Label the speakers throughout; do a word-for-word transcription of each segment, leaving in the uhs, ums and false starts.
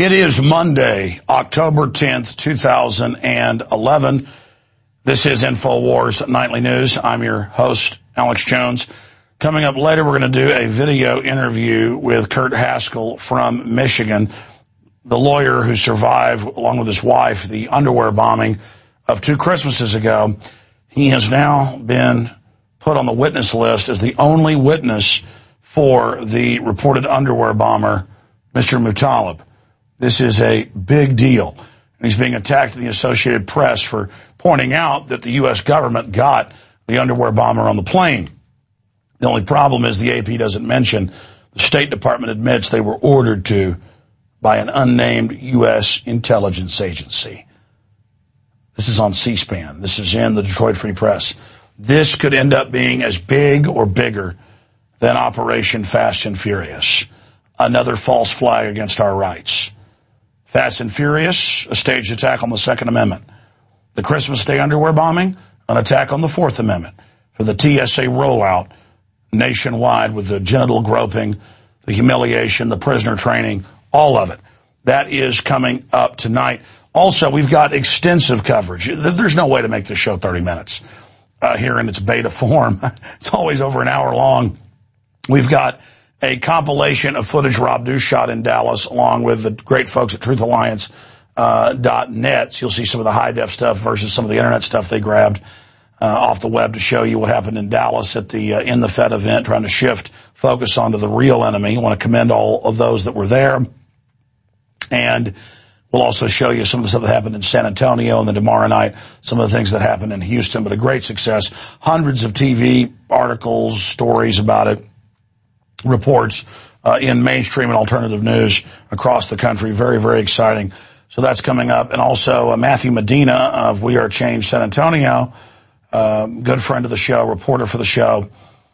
Speaker 1: It is Monday, October tenth, two thousand eleven. This is InfoWars Nightly News. I'm your host, Alex Jones. Coming up later, we're going to do a video interview with Kurt Haskell from Michigan, the lawyer who survived, along with his wife, the underwear bombing of two Christmases ago. He has now been put on the witness list as the only witness for the reported underwear bomber, Mister Mutallab. This is a big deal. And he's being attacked in the Associated Press for pointing out that the U S government got the underwear bomber on the plane. The only problem is the A P doesn't mention the State Department admits they were ordered to by an unnamed U S intelligence agency. This is on C-SPAN. This is in the Detroit Free Press. This could end up being as big or bigger than Operation Fast and Furious. Another false flag against our rights. Fast and Furious, a staged attack on the Second Amendment. The Christmas Day underwear bombing, an attack on the Fourth Amendment. For the T S A rollout nationwide with the genital groping, the humiliation, the prisoner training, all of it. That is coming up tonight. Also, we've got extensive coverage. There's no way to make this show thirty minutes uh, here in its beta form. It's always over an hour long. We've got a compilation of footage Rob Dew shot in Dallas, along with the great folks at Truth Alliance uh, dot net. So you'll see some of the high-def stuff versus some of the internet stuff they grabbed uh, off the web to show you what happened in Dallas at the uh, In the Fed event, trying to shift focus onto the real enemy. I want to commend all of those that were there. And we'll also show you some of the stuff that happened in San Antonio, and then tomorrow night, some of the things that happened in Houston. But a great success. Hundreds of T V articles, stories about it. Reports uh, in mainstream and alternative news across the country. Very, very exciting. So that's coming up. And also uh, Matthew Medina of We Are Change San Antonio, uh, good friend of the show, reporter for the show.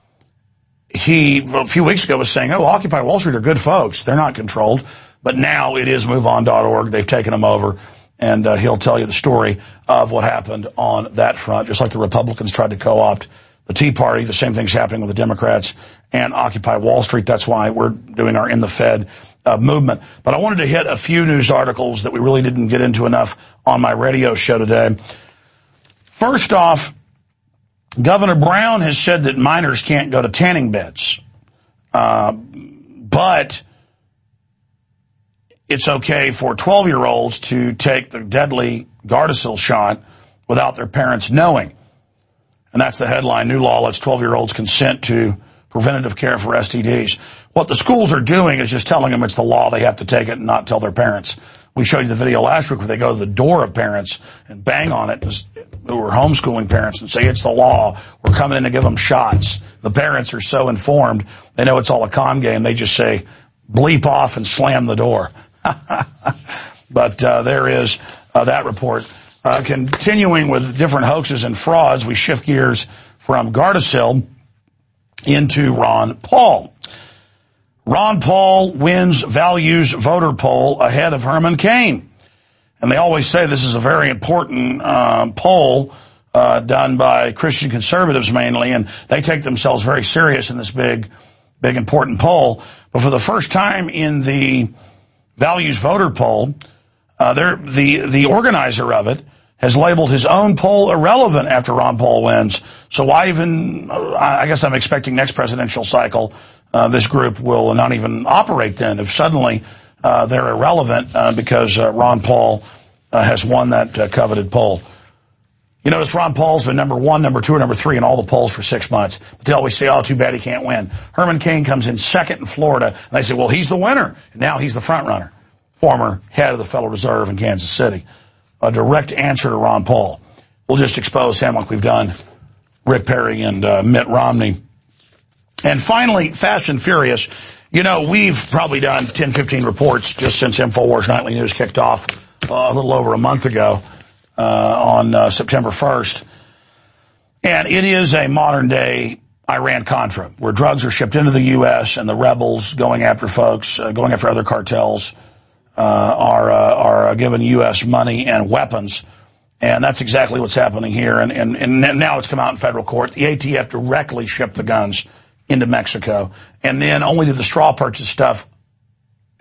Speaker 1: He, a few weeks ago, was saying, oh, Occupy Wall Street are good folks. They're not controlled. But now it is move on dot org. They've taken them over. And uh, he'll tell you the story of what happened on that front, just like the Republicans tried to co-opt the Tea Party. The same thing's happening with the Democrats and Occupy Wall Street. That's why we're doing our In the Fed uh, movement. But I wanted to hit a few news articles that we really didn't get into enough on my radio show today. First off, Governor Brown has said that minors can't go to tanning beds. Uh, but it's okay for twelve-year-olds to take the deadly Gardasil shot without their parents knowing. And that's the headline. New law lets twelve-year-olds consent to preventative care for S T Ds. What the schools are doing is just telling them it's the law. They have to take it and not tell their parents. We showed you the video last week where they go to the door of parents and bang on it, who were homeschooling parents, and say, it's the law. We're coming in to give them shots. The parents are so informed. They know it's all a con game. They just say, bleep off and slam the door. But uh, there is uh, that report. Uh, continuing with different hoaxes and frauds, we shift gears from Gardasil into Ron Paul. Ron Paul wins values voter poll ahead of Herman Cain. And they always say this is a very important um, poll uh, done by Christian conservatives mainly, and they take themselves very serious in this big, big important poll. But for the first time in the values voter poll, uh, the the organizer of it has labeled his own poll irrelevant after Ron Paul wins. So why even, I guess I'm expecting next presidential cycle, uh, this group will not even operate then if suddenly uh, they're irrelevant uh, because uh, Ron Paul uh, has won that uh, coveted poll. You notice Ron Paul's been number one, number two, or number three in all the polls for six months. But they always say, oh, too bad he can't win. Herman Cain comes in second in Florida, and they say, well, he's the winner. And now he's the front runner, former head of the Federal Reserve in Kansas City. A direct answer to Ron Paul. We'll just expose him like we've done Rick Perry and uh, Mitt Romney. And finally, Fast and Furious. You know, we've probably done ten, fifteen reports just since InfoWars Nightly News kicked off uh, a little over a month ago uh, on uh, September first. And it is a modern-day Iran-Contra, where drugs are shipped into the U S and the rebels going after folks, uh, going after other cartels, Uh, are uh, are uh, given U S money and weapons, and that's exactly what's happening here. And, and and now it's come out in federal court. The A T F directly shipped the guns into Mexico, and then only did the straw purchase stuff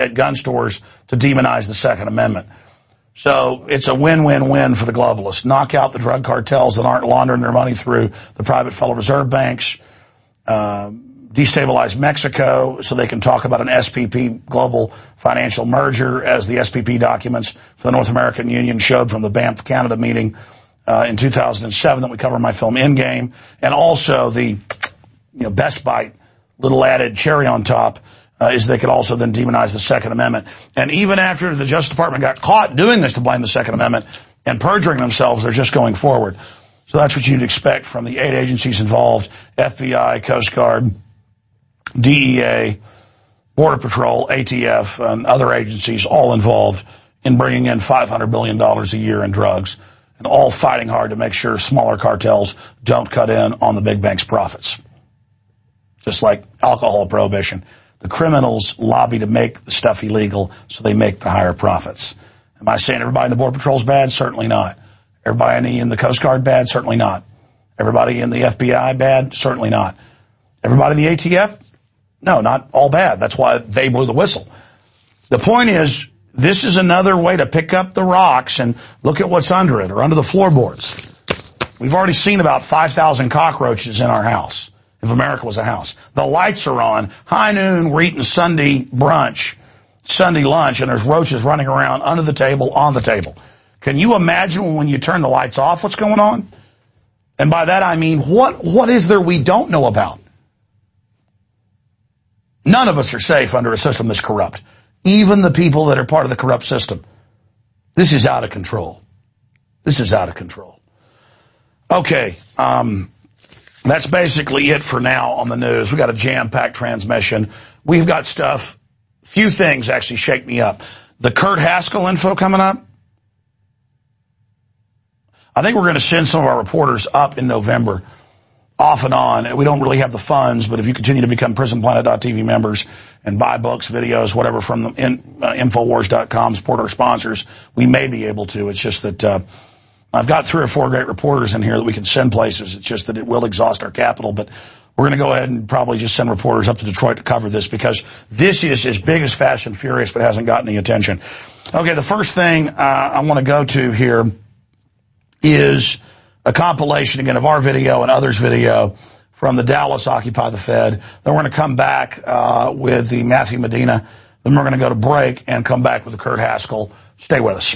Speaker 1: at gun stores to demonize the Second Amendment. So it's a win-win-win for the globalists. Knock out the drug cartels that aren't laundering their money through the private Federal Reserve banks. Uh, destabilize Mexico so they can talk about an S P P global financial merger, as the S P P documents for the North American Union showed from the Banff, Canada meeting uh, in two thousand seven that we cover in my film Endgame. And also the, you know, best bite, little added cherry on top, uh, is they could also then demonize the Second Amendment. And even after the Justice Department got caught doing this to blame the Second Amendment and perjuring themselves, they're just going forward. So that's what you'd expect from the eight agencies involved: F B I, Coast Guard, D E A, Border Patrol, A T F, and other agencies, all involved in bringing in five hundred billion dollars a year in drugs, and all fighting hard to make sure smaller cartels don't cut in on the big bank's profits. Just like alcohol prohibition. The criminals lobby to make the stuff illegal so they make the higher profits. Am I saying everybody in the Border Patrol is bad? Certainly not. Everybody in the Coast Guard bad? Certainly not. Everybody in the F B I bad? Certainly not. Everybody in the A T F? No, not all bad. That's why they blew the whistle. The point is, this is another way to pick up the rocks and look at what's under it, or under the floorboards. We've already seen about five thousand cockroaches in our house, if America was a house. The lights are on. High noon, we're eating Sunday brunch, Sunday lunch, and there's roaches running around under the table, on the table. Can you imagine when you turn the lights off what's going on? And by that I mean, what what is there we don't know about? None of us are safe under a system that's corrupt. Even the people that are part of the corrupt system. This is out of control. This is out of control. Okay, um, that's basically it for now on the news. We got a jam-packed transmission. We've got stuff. Few things actually shake me up. The Kurt Haskell info coming up. I think we're going to send some of our reporters up in November, off and on. We don't really have the funds, but if you continue to become prison planet dot T V members and buy books, videos, whatever from the in, uh, Infowars dot com, support our sponsors, we may be able to. It's just that uh, I've got three or four great reporters in here that we can send places. It's just that it will exhaust our capital, but we're going to go ahead and probably just send reporters up to Detroit to cover this, because this is as big as Fast and Furious, but hasn't gotten any attention. Okay, the first thing uh, I want to go to here is a compilation, again, of our video and others' video from the Dallas Occupy the Fed. Then we're going to come back uh, with the Matthew Medina. Then we're going to go to break and come back with the Kurt Haskell. Stay with us.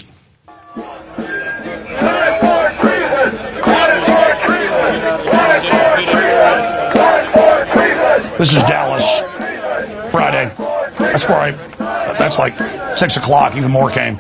Speaker 1: This is Dallas, Friday. That's Friday. That's like six o'clock. Even more came.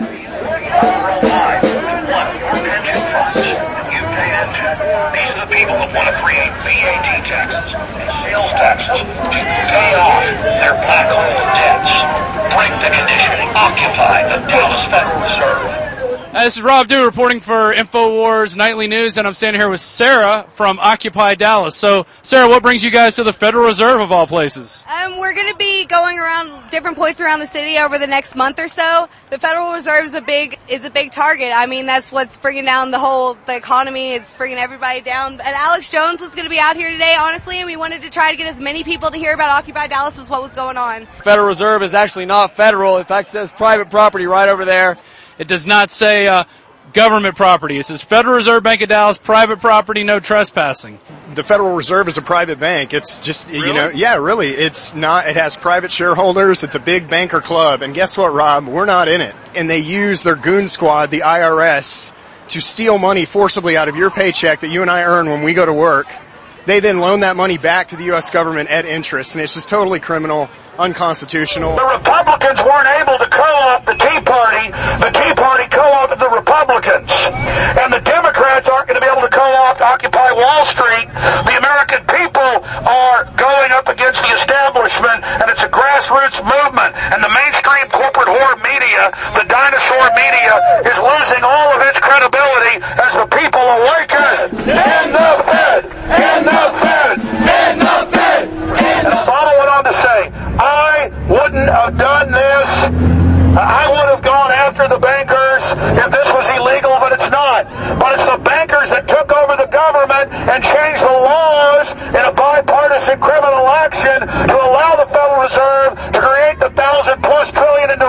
Speaker 2: People that want to create V A T taxes and sales taxes to pay off their black hole debts. Break the conditioning. Occupy the Dallas Federal Reserve.
Speaker 3: Hi, this is Rob Dew reporting for Infowars Nightly News, and I'm standing here with Sarah from Occupy Dallas. So, Sarah, what brings you guys to the Federal Reserve of all places?
Speaker 4: Um, we're going to be going around different points around the city over the next month or so. The Federal Reserve is a big is a big target. I mean, that's what's bringing down the whole the economy. It's bringing everybody down. And Alex Jones was going to be out here today, honestly, and we wanted to try to get as many people to hear about Occupy Dallas as what was going on.
Speaker 5: Federal Reserve is actually not federal. In fact, it says private property right over there.
Speaker 3: It does not say uh, government property. It says Federal Reserve Bank of Dallas, private property, no trespassing.
Speaker 6: The Federal Reserve is a private bank. It's just,
Speaker 3: really?
Speaker 6: you know, yeah, really. It's not, it has private shareholders. It's a big banker club. And guess what, Rob? We're not in it. And they use their goon squad, the I R S, to steal money forcibly out of your paycheck that you and I earn when we go to work. They then loan that money back to the U S government at interest. And it's just totally criminal, unconstitutional.
Speaker 2: The Republicans weren't able to co-opt the Tea Party. The Tea Party co-opted the Republicans. And the Democrats aren't going to be able to co-opt Occupy Wall Street. The American people are going up against the establishment, and it's a grassroots movement. And the mainstream corporate whore media, the dinosaur media, is losing all of its credibility as the people awaken. And the Fed! And the Fed! And the Fed! And the Obama went on to say, I wouldn't have done this. I would have gone after the bankers if this was illegal, but it's not. But it's the bankers that took over the government and changed the laws in a bipartisan criminal action to allow the Federal Reserve to create the thousand plus trillion in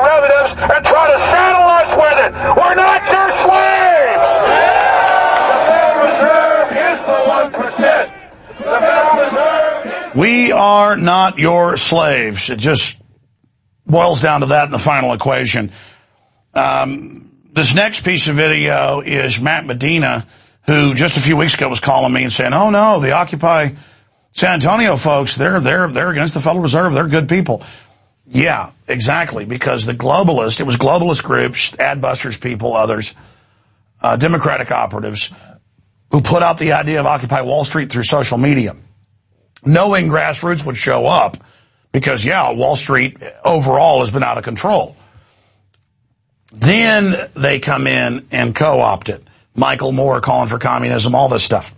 Speaker 1: We are not your slaves. It just boils down to that in the final equation. Um, this next piece of video is Matt Medina, who just a few weeks ago was calling me and saying, oh no, the Occupy San Antonio folks, they're, they're, they're against the Federal Reserve. They're good people. Yeah, exactly. Because the globalist, it was globalist groups, Adbusters people, others, uh, Democratic operatives who put out the idea of Occupy Wall Street through social media, knowing grassroots would show up because, yeah, Wall Street overall has been out of control. Then they come in and co-opt it. Michael Moore calling for communism, all this stuff.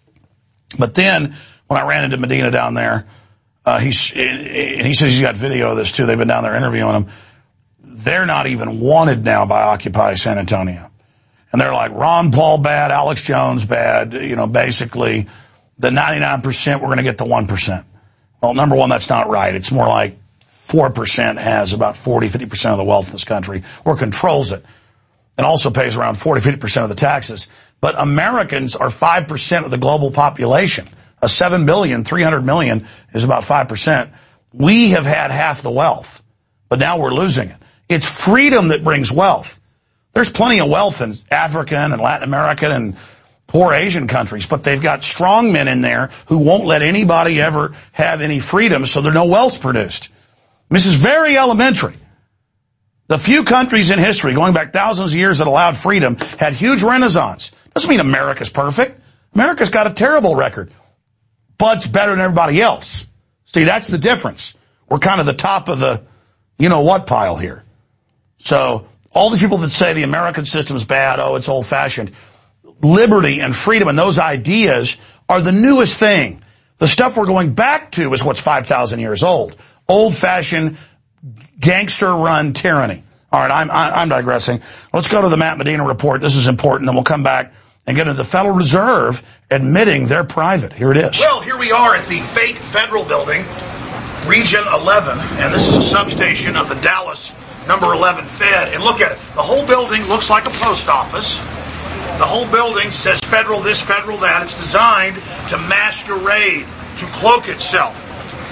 Speaker 1: But then when I ran into Medina down there, uh, he's, and he says he's got video of this too. They've been down there interviewing him. They're not even wanted now by Occupy San Antonio. And they're like, Ron Paul bad, Alex Jones bad, you know, basically the ninety-nine percent, we're going to get to one percent. Well, number one, that's not right. It's more like four percent has about forty, fifty percent of the wealth in this country or controls it and also pays around forty, fifty percent of the taxes. But Americans are five percent of the global population. A seven billion, three hundred million is about five percent. We have had half the wealth, but now we're losing it. It's freedom that brings wealth. There's plenty of wealth in African and Latin American and poor Asian countries, but they've got strong men in there who won't let anybody ever have any freedom, so there's no wealth produced. This is very elementary. The few countries in history, going back thousands of years, that allowed freedom had huge renaissance. Doesn't mean America's perfect. America's got a terrible record, but it's better than everybody else. See, that's the difference. We're kind of the top of the you-know-what pile here. So all these people that say the American system is bad, oh, it's old-fashioned, liberty and freedom and those ideas are the newest thing. The stuff we're going back to is what's five thousand years old. Old-fashioned, gangster-run tyranny. All right, I'm, I'm digressing. Let's go to the Matt Medina report. This is important, then we'll come back and get into the Federal Reserve admitting they're private. Here it is.
Speaker 2: Well, here we are at the fake Federal Building, Region eleven, and this is a substation of the Dallas Number eleven Fed. And look at it. The whole building looks like a post office. The whole building says federal this, federal that. It's designed to masquerade, to cloak itself.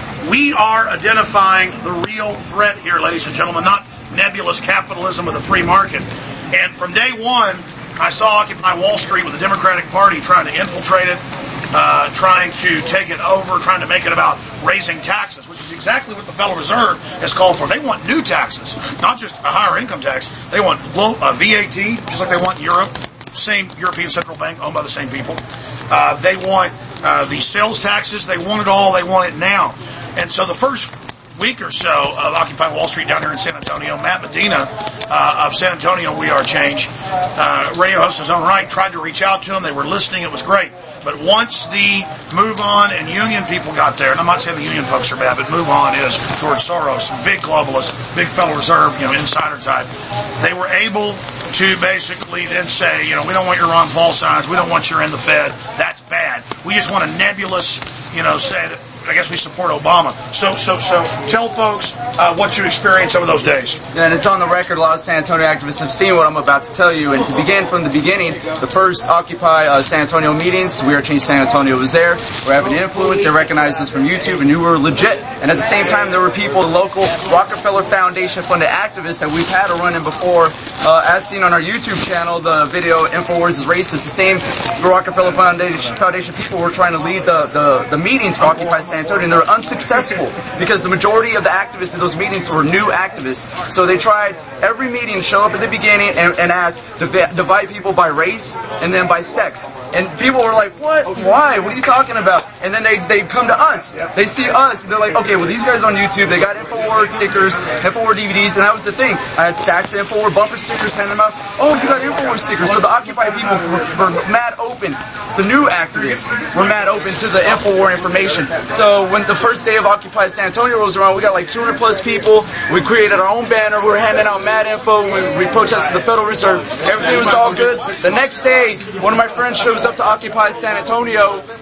Speaker 2: We are identifying the real threat here, ladies and gentlemen, not nebulous capitalism of the free market. And from day one, I saw Occupy Wall Street with the Democratic Party trying to infiltrate it, uh, trying to take it over, trying to make it about raising taxes, which is exactly what the Federal Reserve has called for. They want new taxes, not just a higher income tax. They want low, uh, V A T, just like they want in Europe. Same European Central Bank, owned by the same people. Uh, they want uh, the sales taxes. They want it all. They want it now. And so the first week or so of Occupy Wall Street down here in San Antonio, Matt Medina uh, of San Antonio We Are Change, uh, radio host in his own right, tried to reach out to them. They were listening. It was great. But once the Move On and Union people got there, and I'm not saying the Union folks are bad, but Move On is George Soros, big globalist, big Federal Reserve, you know, insider type. They were able to basically then say, you know, we don't want your Ron Paul signs. We don't want your in the Fed. That's bad. We just want a nebulous, you know, say that, I guess we support Obama. So, so, so, tell folks uh, what you experienced over those days.
Speaker 7: And it's on the record. A lot of San Antonio activists have seen what I'm about to tell you. And to begin from the beginning, the first Occupy uh, San Antonio meetings, We Are Change San Antonio was there. We're having influence. They recognized us from YouTube and knew we were legit. And at the same time, there were people, the local Rockefeller Foundation funded activists that we've had a run in before. Uh, as seen on our YouTube channel, the video InfoWars is Racist. The same Rockefeller Foundation, Foundation people were trying to lead the, the, the meetings for Occupy San Antonio, and they're unsuccessful because the majority of the activists in those meetings were new activists. So they tried every meeting to show up at the beginning and, and ask, div- divide people by race and then by sex. And people were like, what? Why? What are you talking about? And then they, they come to us. They see us, and they're like, okay, well, these guys on YouTube, they got InfoWars stickers, InfoWars D V Ds, and that was the thing. I had stacks of InfoWars bumper stickers, handing them out. Oh, you got InfoWars stickers. So the Occupy people were, were mad open. The new activists were mad open to the InfoWars information. So when the first day of Occupy San Antonio rolls around, we got like two hundred plus people. We created our own banner. We were handing out mad info. We, we protested the Federal Reserve. Everything was all good. The next day, one of my friends shows up to Occupy San Antonio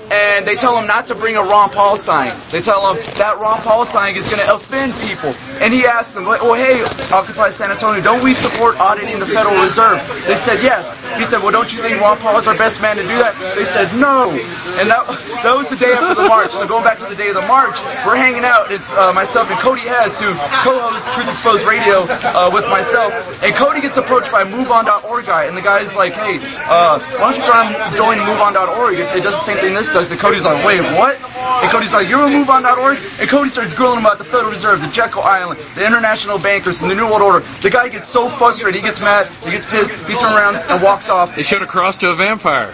Speaker 7: and they tell them not to bring a Ron Paul sign. They tell them that Ron Paul sign is going to offend people. And he asked them, well, hey, Occupy San Antonio, don't we support auditing the Federal Reserve? They said yes. He said, well, don't you think Ron Paul is our best man to do that? They said no. And that, that was the day after the march. So going back to the day of the march, we're hanging out. It's uh, myself and Cody Hess, who co-hosts Truth Exposed Radio uh, with myself. And Cody gets approached by a move on dot org guy. And the guy's like, hey, uh, why don't you try and join move on dot org? It, it does the same thing this does. And Cody's like, wait, what? And Cody's like, you're a move on dot org? And Cody starts grilling him about the Federal Reserve, the Jekyll Island, the international bankers, and the New World Order. The guy gets so frustrated, he gets mad, he gets pissed, he turns around and walks off.
Speaker 3: They should have crossed to a vampire.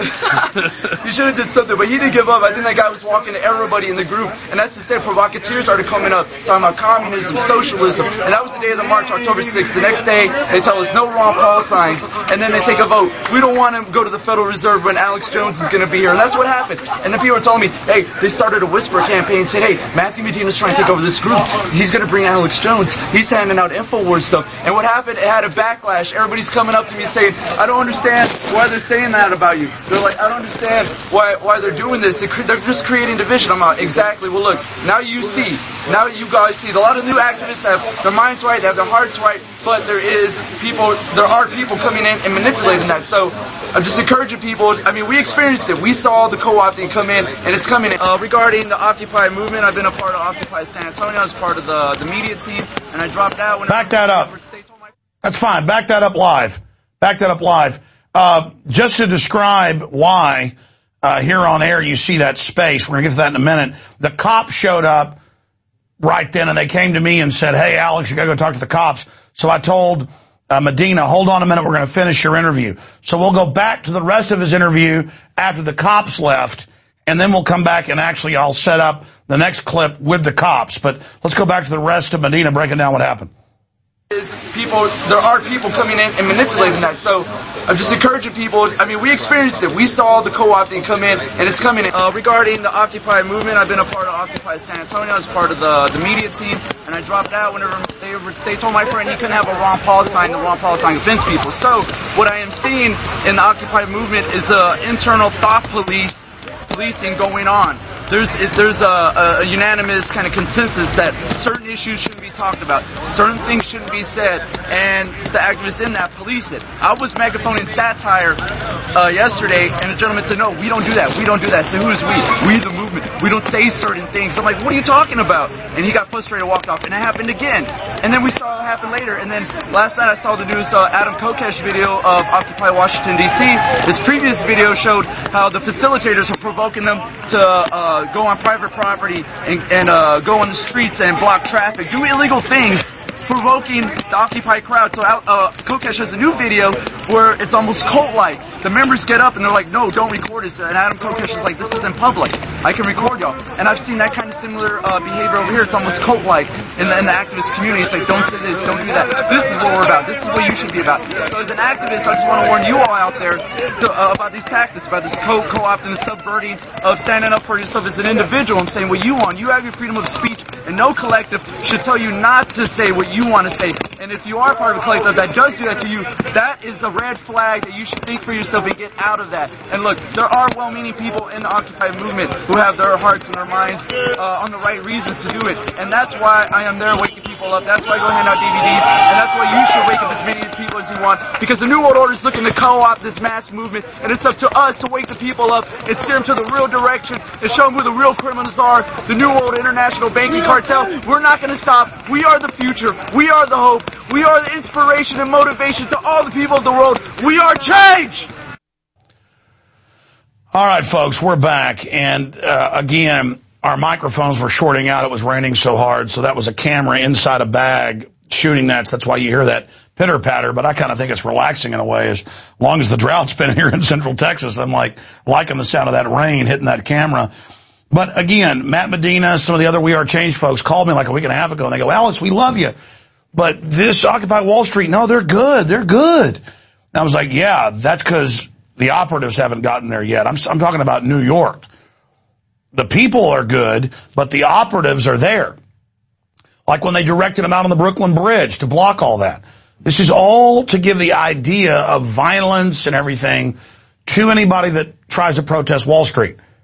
Speaker 7: He should have did something, but he didn't give up. I think that guy was walking to everybody in the group, and that's just it. Provocateurs started coming up, talking about communism, socialism, and that was the day of the march, October sixth. The next day, they tell us no Ron Paul signs, and then they take a vote. We don't want to go to the Federal Reserve when Alex Jones is going to be here, and that's what happened. And then people were telling me, hey, they started a whisper campaign, said, hey, Matthew Medina's trying to take over this group. He's going to bring Alex Jones. He's handing out InfoWars stuff. And what happened, it had a backlash. Everybody's coming up to me saying, I don't understand why they're saying that about you. They're like, I don't understand why why they're doing this. They're just creating division. I'm like, exactly. Well, look, now you see. Now you guys see. A lot of new activists have their minds right, they have their hearts right, but there is people, there are people coming in and manipulating that. So I'm just encouraging people. I mean, we experienced it. We saw the co-opting come in, and it's coming in. Uh, regarding the Occupy movement, I've been a part of Occupy San Antonio. I was part of the, the media team, and I dropped out. When
Speaker 1: Back that up. That's fine. Back that up live. Back that up live. Uh, just to describe why uh, here on air you see that space, we're going to get to that in a minute. The cops showed up right then, and they came to me and said, hey, Alex, you got to go talk to the cops. So I told uh, Medina, hold on a minute, we're going to finish your interview. So we'll go back to the rest of his interview after the cops left, and then we'll come back and actually I'll set up the next clip with the cops. But let's go back to the rest of Medina breaking down what happened.
Speaker 7: Is people, there are people coming in and manipulating that. So I'm just encouraging people. I mean, we experienced it. We saw the co-opting come in, and it's coming in. Uh, regarding the Occupy movement, I've been a part of Occupy San Antonio. I was part of the, the media team, and I dropped out whenever they were, they told my friend he couldn't have a Ron Paul sign. The Ron Paul sign offends people. So what I am seeing in the Occupy movement is uh, internal thought police policing going on. There's there's a, a unanimous kind of consensus that certain issues shouldn't be talked about, certain things shouldn't be said, and the activists in that police it. I was megaphoning satire uh, yesterday, and a gentleman said, no, we don't do that, we don't do that. So who is we? We the movement. We don't say certain things. I'm like, what are you talking about? And he got frustrated and walked off, and it happened again. And then we saw it happen later, and then last night I saw the news uh, Adam Kokesh video of Occupy Washington, D C His previous video showed how the facilitators were provoking them to uh, go on private property and, and uh, go on the streets and block traffic, do illegal things, provoking the Occupy crowd. So uh, Kokesh has a new video where it's almost cult-like. The members get up and they're like, no, don't record this. And Adam Kokesh is like, this is in public. I can record y'all. And I've seen that kind of similar uh, behavior over here. It's almost cult-like in the, in the activist community. It's like, don't say this, don't do that. This is what we're about. This is what you should be about. So as an activist, I just want to warn you all out there to, uh, about these tactics, about this co- co-opting, the subverting of standing up for yourself as an individual and saying what you want. You have your freedom of speech, and no collective should tell you not to say what you want to say. And if you are part of a collective that does do that to you, that is a red flag that you should think for yourself and get out of that. And look, there are well-meaning people in the Occupy movement who have their hearts and their minds uh, on the right reasons to do it. And that's why I am there waking people up. That's why I go hand out D V Ds. And that's why you should wake up as many people as you want. Because the New World Order is looking to co-opt this mass movement. And it's up to us to wake the people up and steer them to the real direction and show them who the real criminals are. The New World International Banking Cartel. We're not going to stop. We are the future. We are the hope. We are the inspiration and motivation to all the people of the world. We are change!
Speaker 1: All right, folks, we're back. And, uh, again, our microphones were shorting out. It was raining so hard. So that was a camera inside a bag shooting that. So that's why you hear that pitter patter. But I kind of think it's relaxing in a way. As long as the drought's been here in Central Texas, I'm like liking the sound of that rain hitting that camera. But again, Matt Medina, some of the other We Are Change folks called me like a week and a half ago, and they go, Alex, we love you. But this Occupy Wall Street, no, they're good. They're good. And I was like, yeah, that's because the operatives haven't gotten there yet. I'm, I'm talking about New York. The people are good, but the operatives are there. Like when they directed them out on the Brooklyn Bridge to block all that. This is all to give the idea of violence and everything to anybody that tries to protest Wall Street.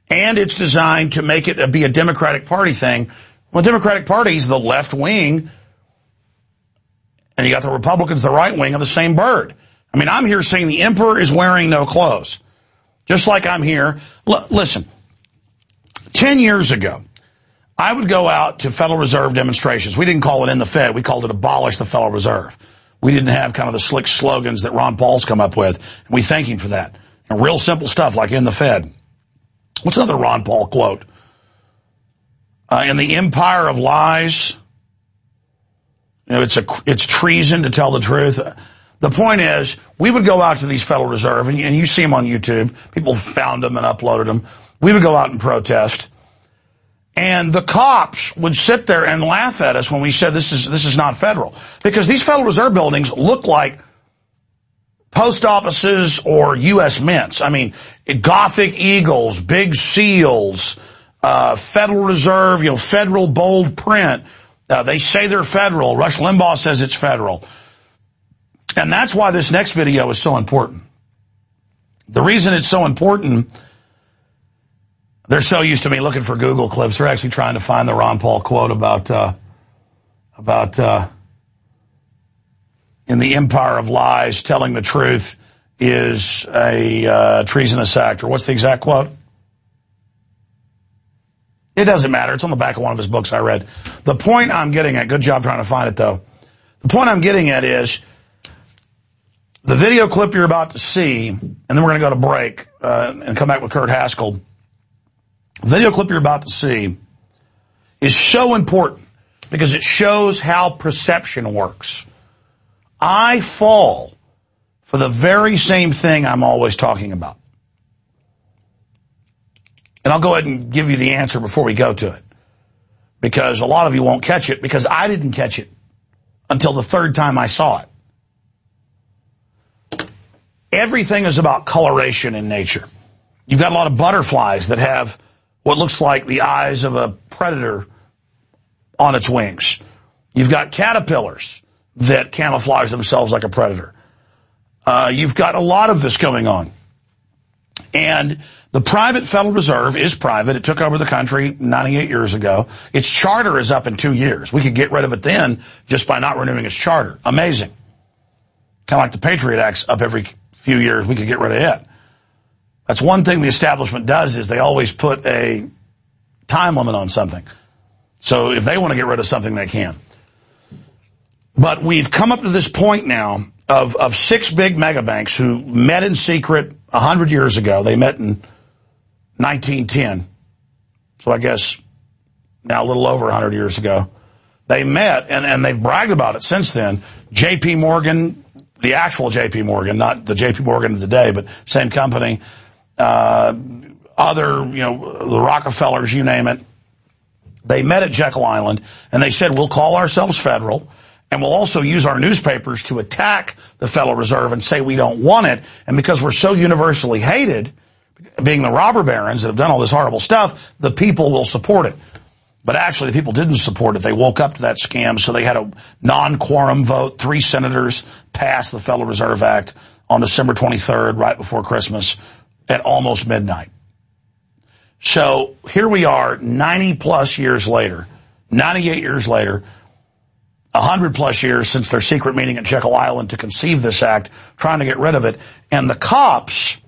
Speaker 1: And it's designed to make it be a Democratic Party thing. Well, the Democratic Party is the left wing, and you got the Republicans, the right wing of the same bird. I mean, I'm here saying the emperor is wearing no clothes. Just like I'm here. L- listen, ten years ago, I would go out to Federal Reserve demonstrations. We didn't call it in the Fed. We called it abolish the Federal Reserve. We didn't have kind of the slick slogans that Ron Paul's come up with, and we thank him for that. And real simple stuff like in the Fed. What's another Ron Paul quote? Uh, in the empire of lies, you know, it's a, it's treason to tell the truth. The point is, we would go out to these Federal Reserve, and, and you see them on YouTube. People found them and uploaded them. We would go out and protest. And the cops would sit there and laugh at us when we said this is, this is not federal. Because these Federal Reserve buildings look like post offices or U S mints. I mean, Gothic eagles, big seals, uh, Federal Reserve, you know, federal bold print. Uh, they say they're federal. Rush Limbaugh says it's federal. And that's why this next video is so important. The reason it's so important, they're so used to me looking for Google clips. They're actually trying to find the Ron Paul quote about, uh, about, uh, in the empire of lies, telling the truth is a, uh, treasonous act. Or what's the exact quote? It doesn't matter. It's on the back of one of his books I read. The point I'm getting at, good job trying to find it though. The point I'm getting at is, the video clip you're about to see, and then we're going to go to break, uh, and come back with Kurt Haskell. The video clip you're about to see is so important because it shows how perception works. I fall for the very same thing I'm always talking about. And I'll go ahead and give you the answer before we go to it, because a lot of you won't catch it, because I didn't catch it until the third time I saw it. Everything is about coloration in nature. You've got a lot of butterflies that have what looks like the eyes of a predator on its wings. You've got caterpillars that camouflage themselves like a predator. Uh, you've got a lot of this going on. And the private Federal Reserve is private. It took over the country ninety-eight years ago. Its charter is up in two years. We could get rid of it then just by not renewing its charter. Amazing. Kind of like the Patriot Act's up every few years. We could get rid of it. That's one thing the establishment does, is they always put a time limit on something. So if they want to get rid of something, they can. But we've come up to this point now of, of six big mega banks who met in secret a hundred years ago. They met in nineteen ten. So I guess now a little over a hundred years ago. They met, and, and they've bragged about it since then. J P Morgan, the actual J P Morgan, not the J P Morgan of the day, but same company. Uh, other, you know, the Rockefellers, you name it. They met at Jekyll Island, and they said, we'll call ourselves federal, and we'll also use our newspapers to attack the Federal Reserve and say we don't want it. And because we're so universally hated, being the robber barons that have done all this horrible stuff, the people will support it. But actually, the people didn't support it. They woke up to that scam, so they had a non-quorum vote. Three senators passed the Federal Reserve Act on December twenty-third, right before Christmas, at almost midnight. So here we are, ninety plus years later, ninety-eight years later, one hundred plus years since their secret meeting at Jekyll Island to conceive this act, trying to get rid of it. And the cops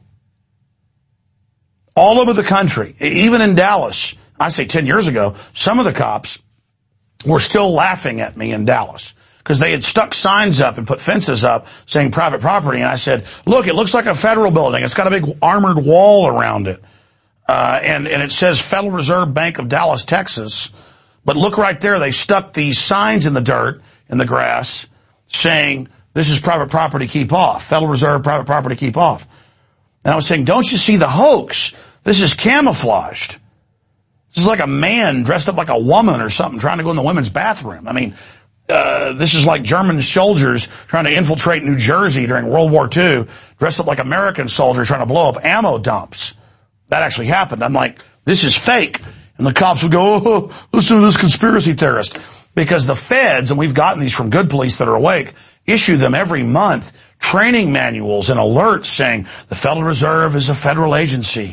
Speaker 1: all over the country, even in Dallas, I say ten years ago, some of the cops were still laughing at me in Dallas because they had stuck signs up and put fences up saying private property. And I said, look, it looks like a federal building. It's got a big armored wall around it. Uh, and, and it says Federal Reserve Bank of Dallas, Texas. But look right there. They stuck these signs in the dirt, in the grass, saying, this is private property, keep off. Federal Reserve, private property, keep off. And I was saying, don't you see the hoax? This is camouflaged. This is like a man dressed up like a woman or something trying to go in the women's bathroom. I mean, uh, this is like German soldiers trying to infiltrate New Jersey during World War Two, dressed up like American soldiers trying to blow up ammo dumps. That actually happened. I'm like, this is fake. And the cops would go, oh, listen to this conspiracy theorist. Because the feds, and we've gotten these from good police that are awake, issue them every month, training manuals and alerts saying the Federal Reserve is a federal agency.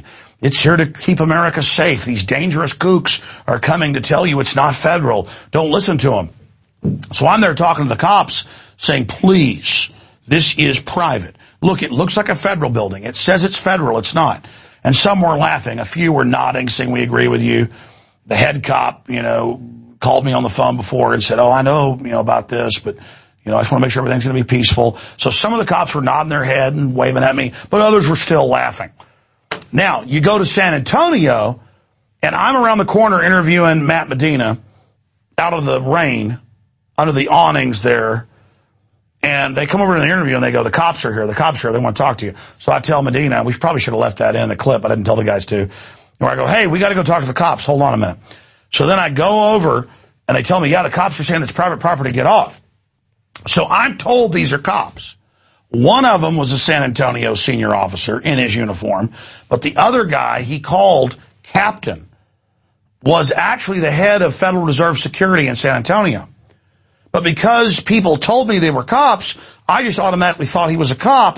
Speaker 1: It's here to keep America safe. These dangerous kooks are coming to tell you it's not federal. Don't listen to them. So I'm there talking to the cops saying, please, this is private. Look, it looks like a federal building. It says it's federal. It's not. And some were laughing. A few were nodding, saying, we agree with you. The head cop, you know, called me on the phone before and said, oh, I know, you know, about this, but, you know, I just want to make sure everything's going to be peaceful. So some of the cops were nodding their head and waving at me, but others were still laughing. Now, you go to San Antonio, and I'm around the corner interviewing Matt Medina out of the rain, under the awnings there, and they come over to the interview and they go, the cops are here, the cops are here, they want to talk to you. So I tell Medina, we probably should have left that in the clip, I didn't tell the guys to, where I go, hey, we got to go talk to the cops, hold on a minute. So then I go over, and they tell me, yeah, the cops are saying it's private property, get off. So I'm told these are cops. One of them was a San Antonio senior officer in his uniform, but the other guy he called captain was actually the head of Federal Reserve Security in San Antonio. But because people told me they were cops, I just automatically thought he was a cop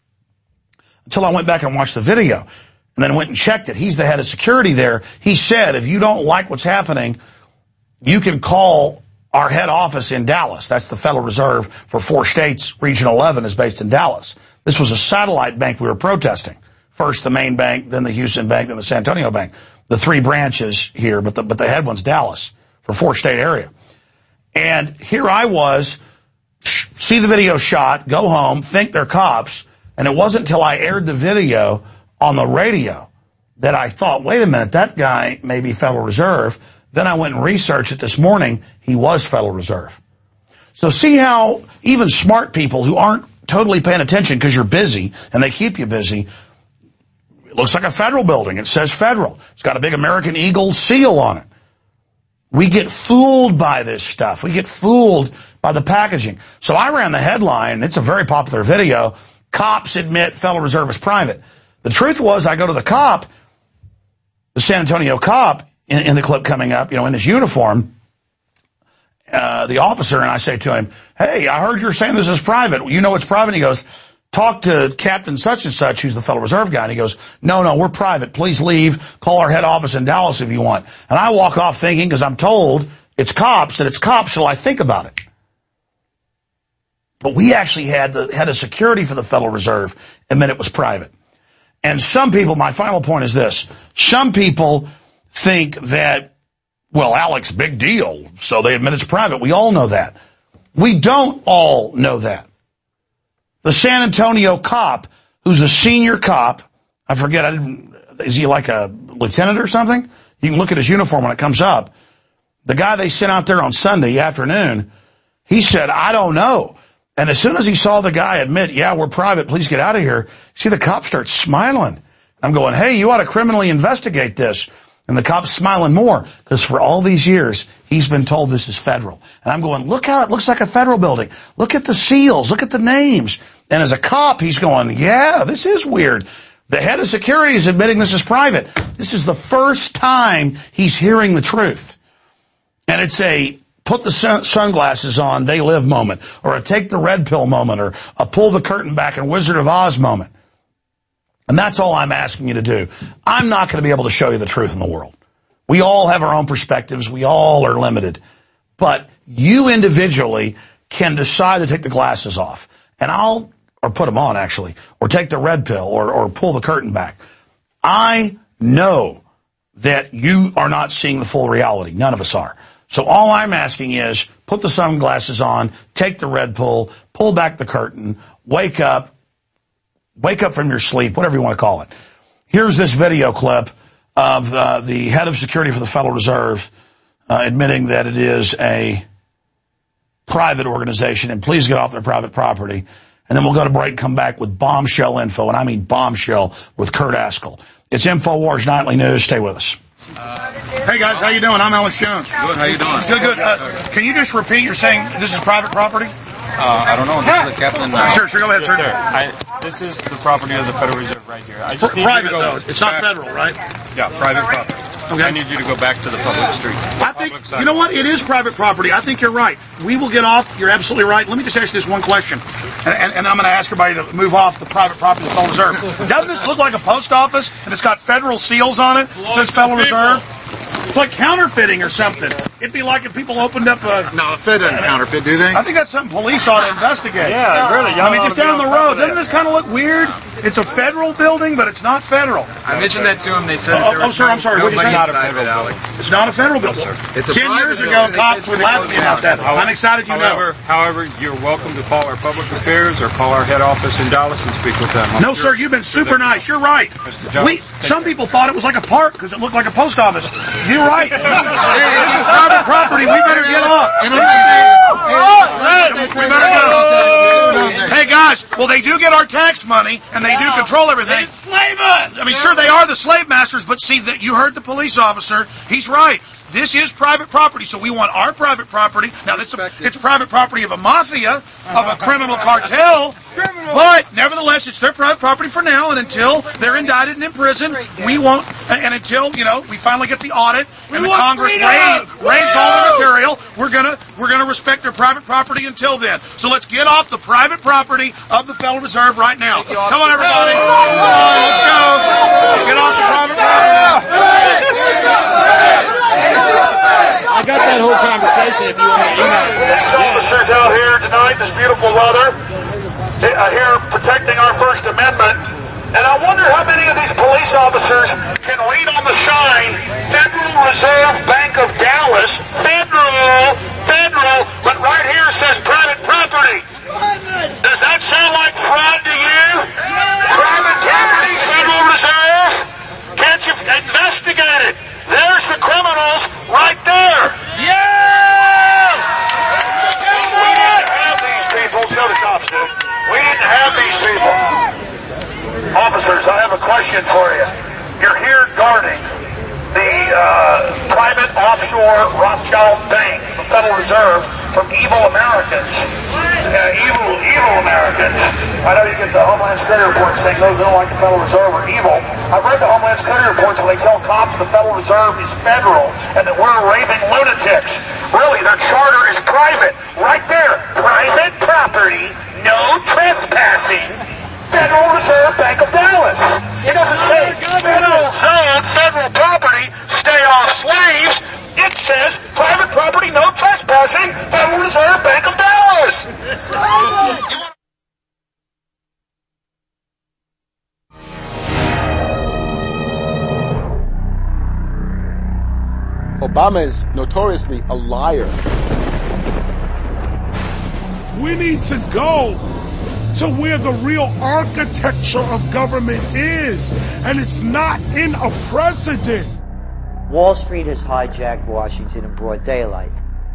Speaker 1: until I went back and watched the video and then went and checked it. He's the head of security there. He said, if you don't like what's happening, you can call our head office in Dallas. That's the Federal Reserve for four states. Region eleven is based in Dallas. This was a satellite bank we were protesting. First the main bank, then the Houston bank, then the San Antonio bank. The three branches here, but the, but the head one's Dallas for four state area. And here I was, see the video shot, go home, think they're cops, and it wasn't until I aired the video on the radio that I thought, wait a minute, that guy may be Federal Reserve. Then I went and researched it this morning. He was Federal Reserve. So see how even smart people who aren't totally paying attention because you're busy, and they keep you busy, it looks like a federal building. It says federal. It's got a big American Eagle seal on it. We get fooled by this stuff. We get fooled by the packaging. So I ran the headline, and it's a very popular video. Cops admit Federal Reserve is private. The truth was, I go to the cop, the San Antonio cop, in, in the clip coming up, you know, in his uniform, uh, the officer, and I say to him, hey, I heard you're saying this is private. You know it's private? He goes, talk to Captain such and such, who's the Federal Reserve guy. And he goes, no, no, we're private. Please leave. Call our head office in Dallas if you want. And I walk off thinking, because I'm told it's cops, that it's cops, so I think about it. But we actually had the head of security for the Federal Reserve admit it was private. And some people, my final point is this, some people think that, well, Alex, big deal, so they admit it's private. We all know that. We don't all know that. The San Antonio cop, who's a senior cop, I forget, I didn't, is he like a lieutenant or something? You can look at his uniform when it comes up. The guy they sent out there on Sunday afternoon, he said, I don't know. And as soon as he saw the guy admit, yeah, we're private, please get out of here, see the cop starts smiling. I'm going, hey, you ought to criminally investigate this. And the cop's smiling more, because for all these years, he's been told this is federal. And I'm going, look how it looks like a federal building. Look at the seals. Look at the names. And as a cop, he's going, yeah, this is weird. The head of security is admitting this is private. This is the first time he's hearing the truth. And it's a put the sun- sunglasses on, they live moment, or a take the red pill moment, or a pull the curtain back and Wizard of Oz moment. And that's all I'm asking you to do. I'm not going to be able to show you the truth in the world. We all have our own perspectives. We all are limited. But you individually can decide to take the glasses off. And I'll, or put them on actually, or take the red pill, or, or pull the curtain back. I know that you are not seeing the full reality. None of us are. So all I'm asking is put the sunglasses on, take the red pill, pull back the curtain, wake up, Wake up from your sleep, whatever you want to call it. Here's this video clip of uh, the head of security for the Federal Reserve uh, admitting that it is a private organization, and please get off their private property. And then we'll go to break and come back with bombshell info, and I mean bombshell, with Kurt Askel. It's InfoWars Nightly News. Stay with us. Uh, hey guys, how you doing? I'm Alex Jones.
Speaker 8: Good, how you doing?
Speaker 1: Good, good. Uh, can you just repeat, you're saying this is private property?
Speaker 8: Uh, I don't know. This is the captain. Uh,
Speaker 1: sure, sure, go ahead,
Speaker 8: yes,
Speaker 1: sir.
Speaker 8: sir. I, this is the property of the Federal Reserve right here. I just need
Speaker 1: private,
Speaker 8: you to go
Speaker 1: though. It's not
Speaker 8: back.
Speaker 1: federal, right?
Speaker 8: Yeah, private property.
Speaker 1: Okay.
Speaker 8: I need you to go back to the public street.
Speaker 1: I think, you know what? It is private property. I think you're right. We will get off. You're absolutely right. Let me just ask you this one question, and, and I'm going to ask everybody to move off the private property of the Federal Reserve. Doesn't this look like a post office? And it's got federal seals on it. It says Federal Reserve. It's like counterfeiting or something. It'd be like if people opened up a...
Speaker 9: No, the Fed doesn't counterfeit, do they?
Speaker 1: I think that's something police ought to investigate.
Speaker 8: Yeah, really.
Speaker 1: I mean, just down the road. Doesn't this kind of look weird? It's a federal building, but it's not federal.
Speaker 5: I mentioned that to them. They said
Speaker 1: Oh,
Speaker 5: there
Speaker 1: oh,
Speaker 5: was
Speaker 1: sir,
Speaker 5: no,
Speaker 1: I'm sorry.
Speaker 5: no
Speaker 1: What did you say?
Speaker 5: money
Speaker 1: Not a
Speaker 5: inside of it,
Speaker 1: federal
Speaker 5: Alex.
Speaker 1: It's not a federal building.
Speaker 5: It's a
Speaker 1: Ten
Speaker 5: private
Speaker 1: years ago,
Speaker 5: building.
Speaker 1: cops
Speaker 5: They
Speaker 1: would
Speaker 5: said
Speaker 1: laugh at me about that. I'm excited you
Speaker 8: however,
Speaker 1: know.
Speaker 8: However, you're welcome to call our public affairs or call our head office in Dallas and speak with them. I'm
Speaker 1: No, sir, you've been super nice. You're right. We Some people thought it was like a park because it looked like a post office. You're right. Private property. We better get off. We better go. Hey, guys. Well, they do get our tax money, and they do control everything. They enslave us. I mean, sure, they are the slave masters, but see, that you heard the police officer. He's right. This is private property, so we want our private property. Now, this it's private property of a mafia, of a criminal cartel, but nevertheless, it's their private property for now, and until they're indicted and in prison, we won't, and until, you know, we finally get the audit, and the Congress raid, raids all the material, we're gonna, we're gonna respect their private property until then. So let's get off the private property of the Federal Reserve right now. Come on, everybody. Come on, let's go. Get off the private property.
Speaker 10: I got that whole conversation if you want to email it.
Speaker 2: These officers out here tonight, this beautiful weather, uh, here protecting our First Amendment. And I wonder how many of these police officers can read on the sign, Federal Reserve Bank of Dallas, Federal, Federal, but right here says private property. Does that sound like fraud to you? Private property, Federal Reserve? Can't you investigate it? There's the criminals right there. Yeah! We didn't have these people. So the cops did. We didn't have these people. Officers, I have a question for you. You're here guarding the uh, private offshore Rothschild Bank, the Federal Reserve, from evil Americans. Uh, evil, evil Americans. I know you get the Homeland Security reports saying those who don't like the Federal Reserve are evil. I've read the Homeland Security reports where they tell cops the Federal Reserve is federal and that we're raving lunatics. Really, their charter is private. Right there. Private property, no trespassing. Federal Reserve Bank of Dallas. It doesn't say federal zone, federal property, stay off slaves. It says private property, no trespassing, Federal Reserve Bank of Dallas.
Speaker 11: Obama is notoriously a liar.
Speaker 12: We need to go to where the real architecture of government is, and it's not in a president.
Speaker 13: Wall Street has hijacked Washington in broad daylight.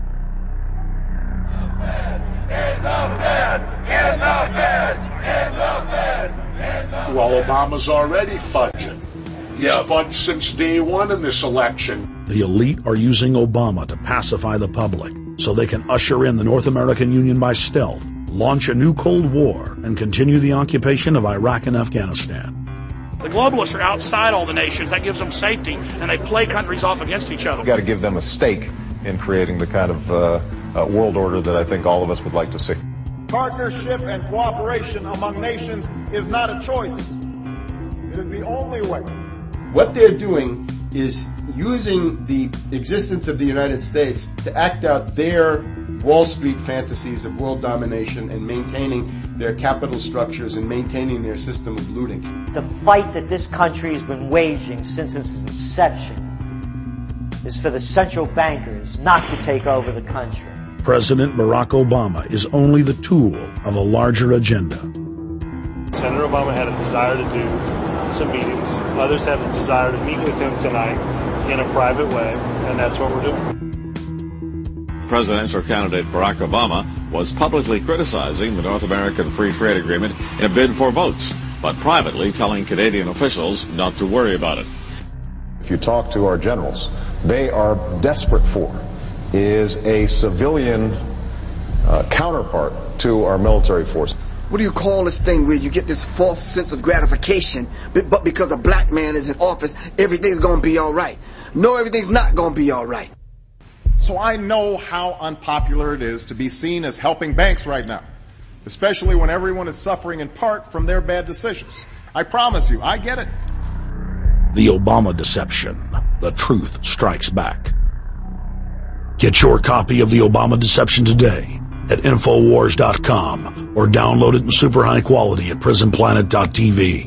Speaker 14: Well, Obama's already fudging. He's yep. fudged since day one in this election.
Speaker 15: The elite are using Obama to pacify the public so they can usher in the North American Union by stealth, launch a new Cold War, and continue the occupation of Iraq and Afghanistan.
Speaker 1: The globalists are outside all the nations. That gives them safety, and they play countries off against each other.
Speaker 16: We've got to give them a stake in creating the kind of uh, uh, world order that I think all of us would like to see.
Speaker 17: Partnership and cooperation among nations is not a choice. It is the only way.
Speaker 11: What they're doing is using the existence of the United States to act out their Wall Street fantasies of world domination and maintaining their capital structures and maintaining their system of looting.
Speaker 13: The fight that this country has been waging since its inception is for the central bankers not to take over the country.
Speaker 15: President Barack Obama is only the tool of a larger agenda.
Speaker 18: Senator Obama had a desire to do some meetings. Others have a desire to meet with him tonight in a private way, and that's what we're doing.
Speaker 19: Presidential candidate Barack Obama was publicly criticizing the North American Free Trade Agreement in a bid for votes, but privately telling Canadian officials not to worry about it.
Speaker 16: If you talk to our generals, they are desperate for is a civilian uh, counterpart to our military force.
Speaker 20: What do you call this thing where you get this false sense of gratification, but because a black man is in office, everything's going to be all right? No, everything's not going to be all right.
Speaker 17: So I know how unpopular it is to be seen as helping banks right now. especially when everyone is suffering in part from their bad decisions. I promise you, I get it.
Speaker 15: The Obama Deception. The Truth Strikes Back. Get your copy of The Obama Deception today at Infowars dot com or download it in super high quality at Prison Planet dot T V.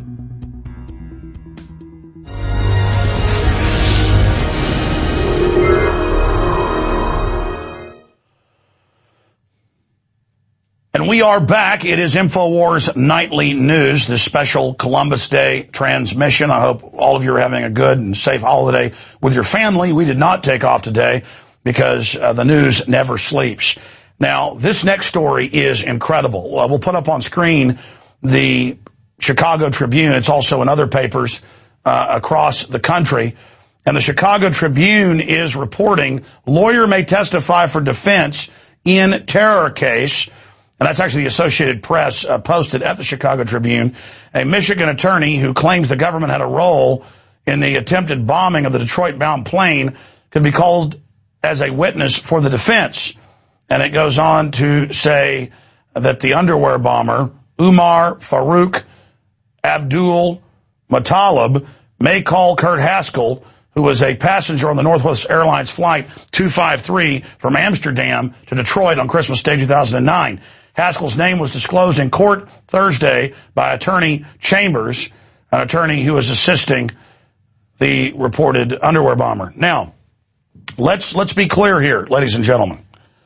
Speaker 1: And we are back. It is InfoWars Nightly News, this special Columbus Day transmission. I hope all of you are having a good and safe holiday with your family. We did not take off today because uh, the news never sleeps. Now, this next story is incredible. Uh, we'll put up on screen the Chicago Tribune. It's also in other papers uh, across the country. And the Chicago Tribune is reporting lawyer may testify for defense in terror case. And that's actually the Associated Press uh, posted at the Chicago Tribune. A Michigan attorney who claims the government had a role in the attempted bombing of the Detroit-bound plane could be called as a witness for the defense. And it goes on to say that the underwear bomber, Umar Farouk Abdul Muttalib, may call Kurt Haskell, who was a passenger on the Northwest Airlines flight two five three from Amsterdam to Detroit on Christmas Day two thousand nine. Haskell's name was disclosed in court Thursday by attorney Chambers, an attorney who was assisting the reported underwear bomber. Now, let's let's be clear here, ladies and gentlemen.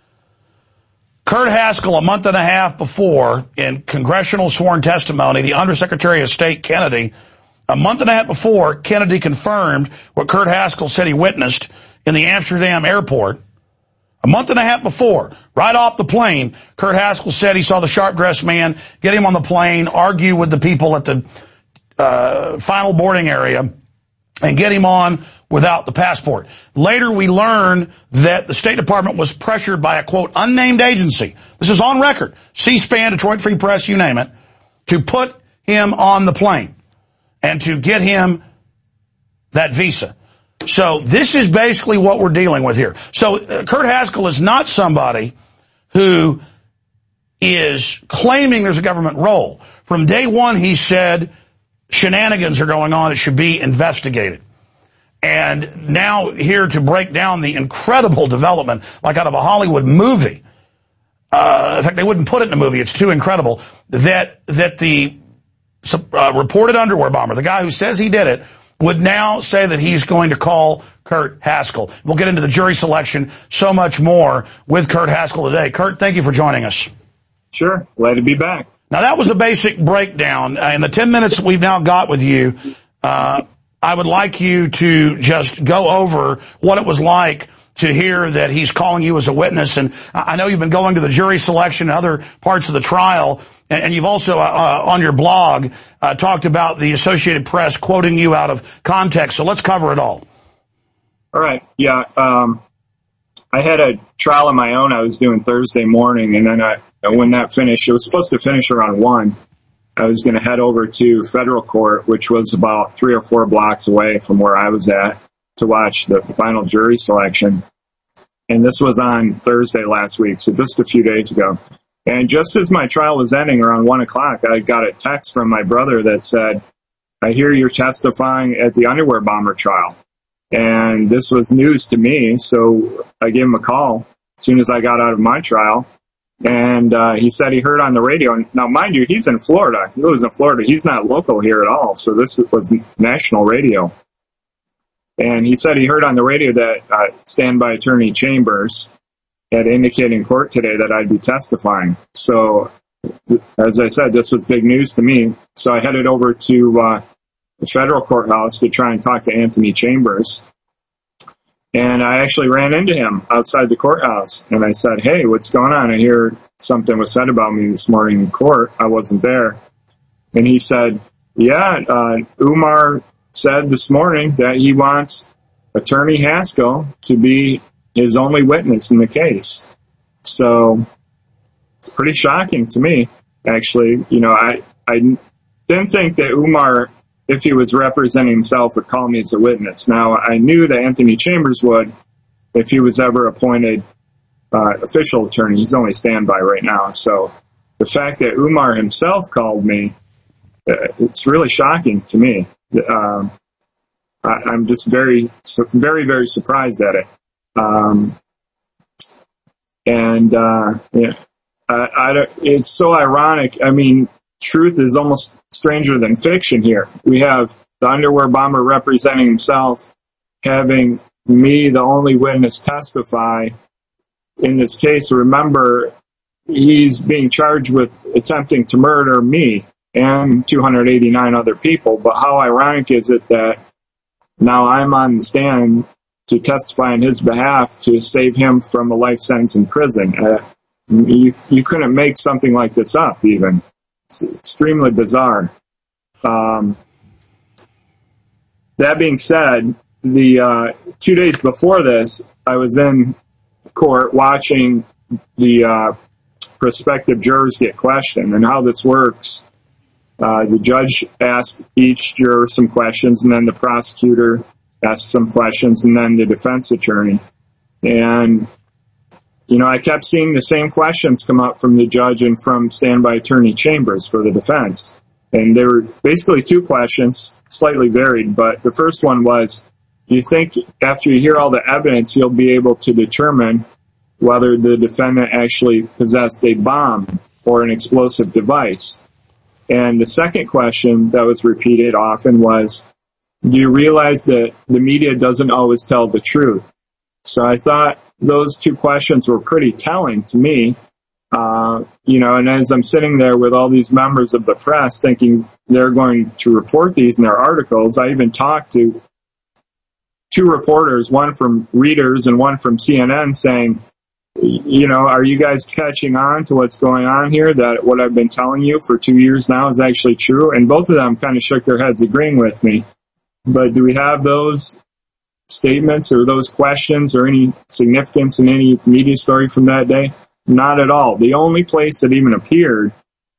Speaker 1: Kurt Haskell, a month and a half before, in congressional sworn testimony, the Undersecretary of State Kennedy, a month and a half before, Kennedy confirmed what Kurt Haskell said he witnessed in the Amsterdam airport. A month and a half before, right off the plane, Kurt Haskell said he saw the sharp-dressed man get him on the plane, argue with the people at the uh, final boarding area, and get him on without the passport. Later, we learned that the State Department was pressured by a, quote, unnamed agency. This is on record. C-SPAN, Detroit Free Press, you name it, to put him on the plane and to get him that visa. So this is basically what we're dealing with here. So uh, Kurt Haskell is not somebody who is claiming there's a government role. From day one, he said shenanigans are going on. It should be investigated. And now here to break down the incredible development, like out of a Hollywood movie. Uh, in fact, they wouldn't put it in a movie. It's too incredible that, that the uh, reported underwear bomber, the guy who says he did it, would now say that he's going to call Kurt Haskell. We'll get into the jury selection, so much more with Kurt Haskell today. Kurt, thank you for joining us.
Speaker 9: Sure. Glad to be back.
Speaker 1: Now, that was a basic breakdown. Uh, in the ten minutes that we've now got with you, uh, I would like you to just go over what it was like to hear that he's calling you as a witness. And I know you've been going to the jury selection and other parts of the trial, and you've also, uh, on your blog, uh, talked about the Associated Press quoting you out of context. So let's cover it all.
Speaker 9: All right. Yeah. Um, I had a trial of my own I was doing Thursday morning, and then I, when that finished, it was supposed to finish around one. I was going to head over to federal court, which was about three or four blocks away from where I was at, to watch the final jury selection. And this was on Thursday last week, so just a few days ago. And just as my trial was ending around one o'clock, I got a text from my brother that said, I hear you're testifying at the underwear bomber trial. And this was news to me, so I gave him a call as soon as I got out of my trial. And uh, he said he heard on the radio. Now, mind you, he's in Florida. He lives in Florida. He's not local here at all, so this was national radio. And he said he heard on the radio that uh, standby attorney Chambers had indicated in court today that I'd be testifying. So, as I said, this was big news to me. So I headed over to uh, the federal courthouse to try and talk to Anthony Chambers. And I actually ran into him outside the courthouse. And I said, hey, what's going on? I hear something was said about me this morning in court. I wasn't there. And he said, yeah, uh, Umar said this morning that he wants Attorney Haskell to be his only witness in the case. So it's pretty shocking to me, actually. You know, I, I didn't think that Umar, if he was representing himself, would call me as a witness. Now, I knew that Anthony Chambers would if he was ever appointed uh, official attorney. He's only standby right now. So the fact that Umar himself called me, uh, it's really shocking to me. Um, I, I'm just very, very, very surprised at it. Um, and, uh, yeah, I, I, it's so ironic. I mean, truth is almost stranger than fiction here. We have the underwear bomber representing himself, having me, the only witness, testify in this case. Remember, he's being charged with attempting to murder me and two hundred eighty-nine other people. But how ironic is it that now I'm on the stand to testify on his behalf to save him from a life sentence in prison? Uh, you, you couldn't make something like this up, even. It's extremely bizarre. Um, that being said, the uh, two days before this, I was in court watching the uh, prospective jurors get questioned. And how this works, uh, the judge asked each juror some questions, and then the prosecutor asked some questions, and then the defense attorney. And, you know, I kept seeing the same questions come up from the judge and from standby attorney Chambers for the defense. And there were basically two questions, slightly varied, but the first one was, do you think after you hear all the evidence, you'll be able to determine whether the defendant actually possessed a bomb or an explosive device? And the second question that was repeated often was, do you realize that the media doesn't always tell the truth? So I thought those two questions were pretty telling to me. Uh, you know, and as I'm sitting there with all these members of the press thinking they're going to report these in their articles, I even talked to two reporters, one from Readers and one from C N N, saying, you know, are you guys catching on to what's going on here, that what I've been telling you for two years now is actually true? And both of them kind of shook their heads agreeing with me. But do we have those statements or those questions or any significance in any media story from that day? Not at all. The only place that even appeared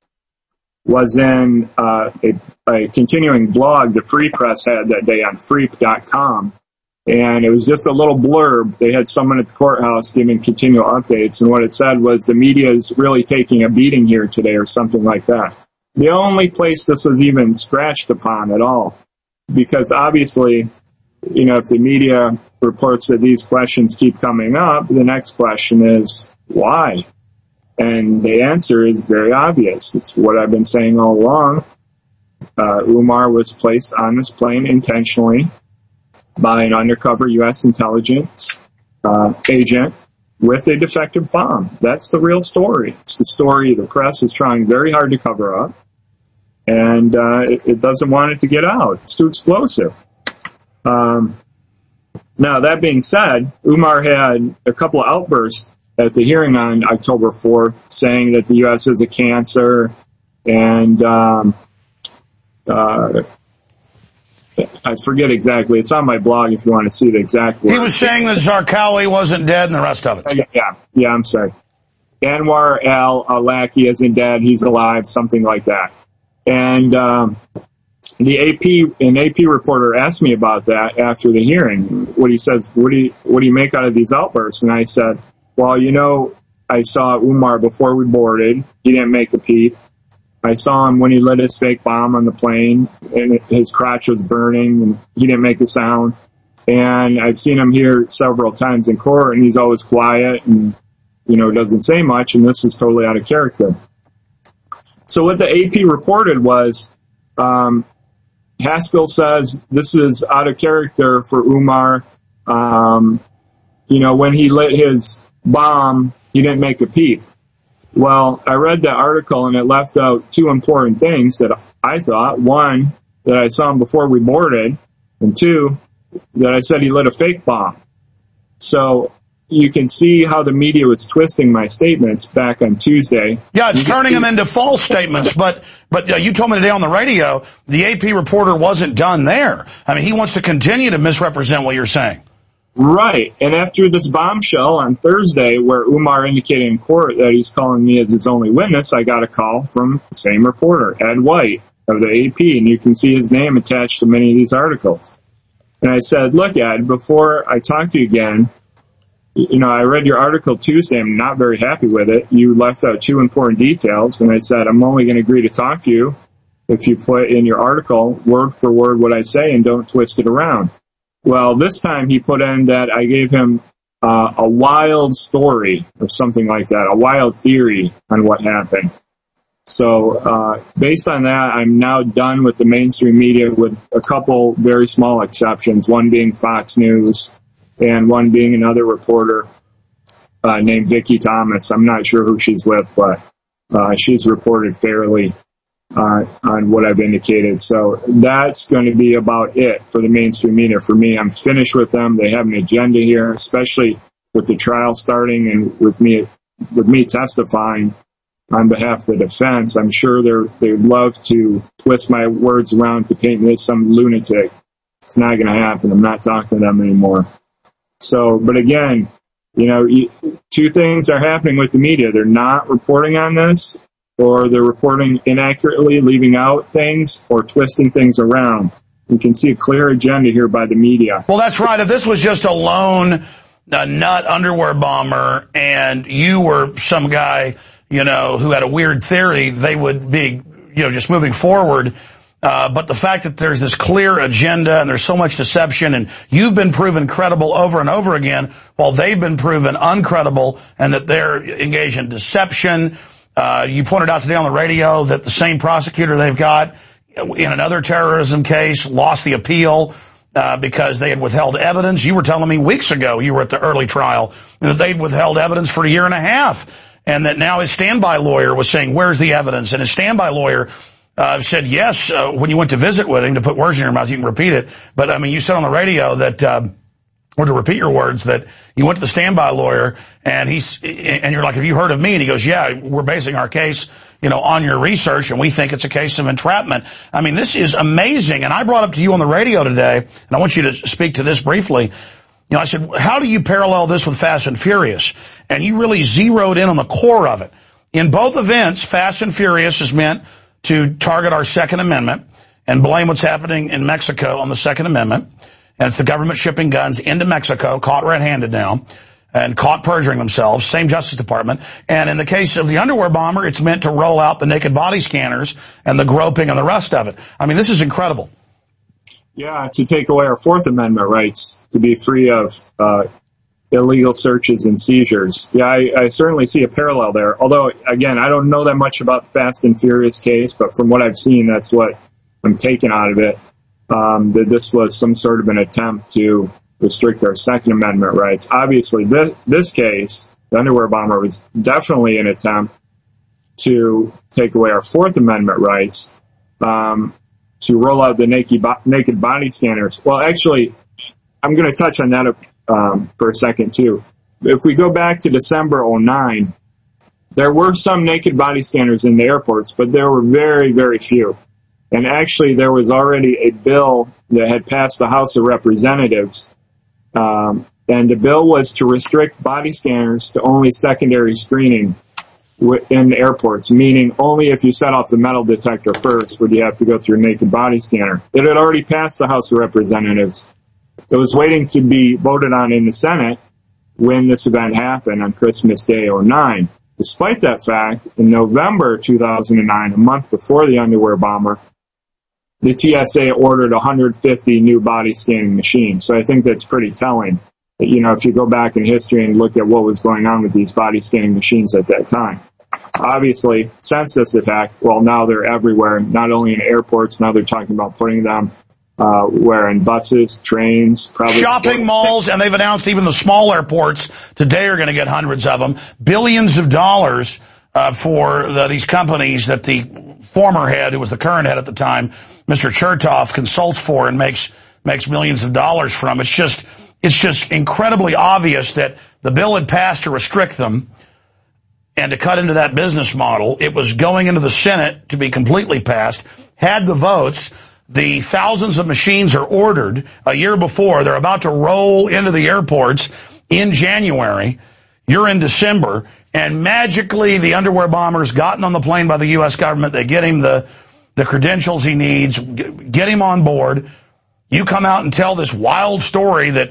Speaker 9: was in uh, a, a continuing blog the Free Press had that day on freep dot com. And it was just a little blurb. They had someone at the courthouse giving continual updates, and what it said was the media is really taking a beating here today or something like that. The only place this was even scratched upon at all. Because obviously, you know, if the media reports that these questions keep coming up, the next question is, why? And the answer is very obvious. It's what I've been saying all along. Uh, Umar was placed on this plane intentionally by an undercover U S intelligence uh, agent with a defective bomb. That's the real story. It's the story the press is trying very hard to cover up, and uh, it, it doesn't want it to get out. It's too explosive. Um, now, that being said, Umar had a couple of outbursts at the hearing on October fourth, saying that the U S is a cancer, and um, uh, I forget exactly. It's on my blog if you want to see the exact words.
Speaker 1: He was saying that Zarqawi wasn't dead and the rest of it.
Speaker 9: Yeah, yeah, yeah I'm sorry. Anwar al-Awlaki isn't dead. He's alive, something like that. And um, the A P, an A P reporter asked me about that after the hearing. What he says, what do you, what do you make out of these outbursts? And I said, well, you know, I saw Umar before we boarded. He didn't make a peep. I saw him when he lit his fake bomb on the plane, and his crotch was burning, and he didn't make a sound. And I've seen him here several times in court, and he's always quiet and, you know, doesn't say much, and this is totally out of character. So what the A P reported was, um, Haskell says this is out of character for Umar. Um, you know, when he lit his bomb, he didn't make a peep. Well, I read that article, and it left out two important things that I thought. One, that I saw him before we boarded, and two, that I said he lit a fake bomb. So you can see how the media was twisting my statements back on Tuesday.
Speaker 1: Yeah, it's turning them into false statements, but but uh, you told me today on the radio the A P reporter wasn't done there. I mean, he wants to continue to misrepresent what you're saying.
Speaker 9: Right. And after this bombshell on Thursday, where Umar indicated in court that he's calling me as his only witness, I got a call from the same reporter, Ed White of the A P, and you can see his name attached to many of these articles. And I said, look, Ed, before I talk to you again, you know, I read your article Tuesday. I'm not very happy with it. You left out two important details, and I said, I'm only going to agree to talk to you if you put in your article word for word what I say and don't twist it around. Well, this time he put in that I gave him uh, a wild story or something like that, a wild theory on what happened. So uh, based on that, I'm now done with the mainstream media with a couple very small exceptions, one being Fox News and one being another reporter uh, named Vicky Thomas. I'm not sure who she's with, but uh, she's reported fairly uh, on what I've indicated. So that's going to be about it for the mainstream media. For me, I'm finished with them. They have an agenda here, especially with the trial starting and with me with me testifying on behalf of the defense. I'm sure they're, they'd love to twist my words around to paint me as some lunatic. It's not going to happen. I'm not talking to them anymore. So, but again, you know, two things are happening with the media. They're not reporting on this, or they're reporting inaccurately, leaving out things, or twisting things around. You can see a clear agenda here by the media.
Speaker 1: Well, that's right. If this was just a lone uh, nut underwear bomber and you were some guy, you know, who had a weird theory, they would be, you know, just moving forward. Uh, but the fact that there's this clear agenda and there's so much deception, and you've been proven credible over and over again while they've been proven uncredible, and that they're engaged in deception. Uh, you pointed out today on the radio that the same prosecutor they've got in another terrorism case lost the appeal uh, because they had withheld evidence. You were telling me weeks ago, you were at the early trial, that they'd withheld evidence for a year and a half, and that now his standby lawyer was saying, where's the evidence? And his standby lawyer Uh, said yes uh, when you went to visit with him. To put words in your mouth, you can repeat it. But, I mean, you said on the radio that, uh, or to repeat your words, that you went to the standby lawyer, and he's, and you're like, have you heard of me? And he goes, yeah, we're basing our case, you know, on your research, and we think it's a case of entrapment. I mean, this is amazing. And I brought up to you on the radio today, and I want you to speak to this briefly. You know, I said, how do you parallel this with Fast and Furious? And you really zeroed in on the core of it. In both events, Fast and Furious is meant to target our Second Amendment and blame what's happening in Mexico on the Second Amendment. And it's the government shipping guns into Mexico, caught red-handed now, and caught perjuring themselves, same Justice Department. And in the case of the underwear bomber, it's meant to roll out the naked body scanners and the groping and the rest of it. I mean, this is incredible.
Speaker 9: Yeah, to take away our Fourth Amendment rights, to be free of uh illegal searches and seizures. Yeah, I, I certainly see a parallel there. Although, again, I don't know that much about the Fast and Furious case, but from what I've seen, that's what I'm taking out of it, um, that this was some sort of an attempt to restrict our Second Amendment rights. Obviously, this, this case, the underwear bomber, was definitely an attempt to take away our Fourth Amendment rights, um, to roll out the naked, bo- naked body scanners. Well, actually, I'm going to touch on that a Um, for a second too. If we go back to December oh nine, there were some naked body scanners in the airports, but there were very, very few. And actually there was already a bill that had passed the House of Representatives, um, and the bill was to restrict body scanners to only secondary screening in the airports, meaning only if you set off the metal detector first would you have to go through a naked body scanner. It had already passed the House of Representatives. It was waiting to be voted on in the Senate when this event happened on Christmas Day oh nine. Despite that fact, in November two thousand nine, a month before the underwear bomber, the T S A ordered one hundred fifty new body scanning machines. So I think that's pretty telling. That, you know, if you go back in history and look at what was going on with these body scanning machines at that time. Obviously, since this attack, well, now they're everywhere, not only in airports, now they're talking about putting them Uh, where in buses, trains, probably
Speaker 1: shopping malls, and they've announced even the small airports today are going to get hundreds of them. Billions of dollars uh, for the, these companies that the former head, who was the current head at the time, Mister Chertoff, consults for and makes makes millions of dollars from. It's just it's just incredibly obvious that the bill had passed to restrict them and to cut into that business model. It was going into the Senate to be completely passed, had the votes. The thousands of machines are ordered a year before. They're about to roll into the airports in January. You're in December. And magically, the underwear bomber's gotten on the plane by the U S government. They get him the, the credentials he needs, get him on board. You come out and tell this wild story that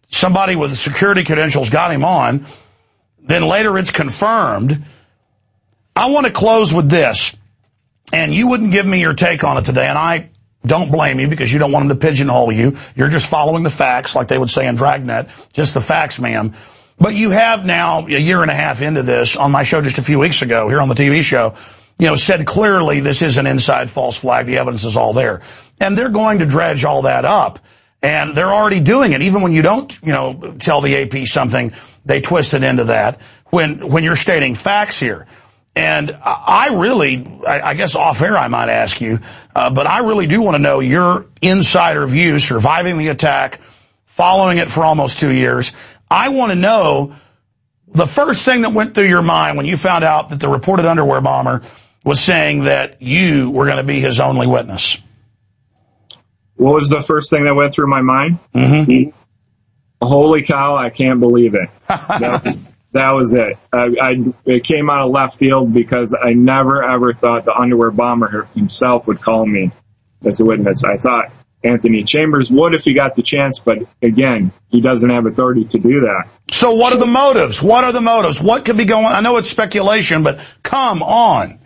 Speaker 1: somebody with security credentials got him on. Then later it's confirmed. I want to close with this, and you wouldn't give me your take on it today, and I don't blame you because you don't want them to pigeonhole you. You're just following the facts, like they would say in Dragnet, just the facts, ma'am. But you have now, a year and a half into this, on my show just a few weeks ago, here on the T V show, you know, said clearly this is an inside false flag. The evidence is all there. And they're going to dredge all that up. And they're already doing it. Even when you don't, you know, tell the A P something, they twist it into that when, when you're stating facts here. And I really, I guess off air I might ask you, uh, but I really do want to know your insider view, surviving the attack, following it for almost two years. I want to know the first thing that went through your mind when you found out that the reported underwear bomber was saying that you were going to be his only witness.
Speaker 9: What was the first thing that went through my mind?
Speaker 1: Mm-hmm.
Speaker 9: Holy cow, I can't believe it. That was, that was it. I, I, it came out of left field because I never, ever thought the underwear bomber himself would call me as a witness. I thought Anthony Chambers would if he got the chance, but again, he doesn't have authority to do that.
Speaker 1: So what are the motives? What are the motives? What could be going on? I know it's speculation, but come on.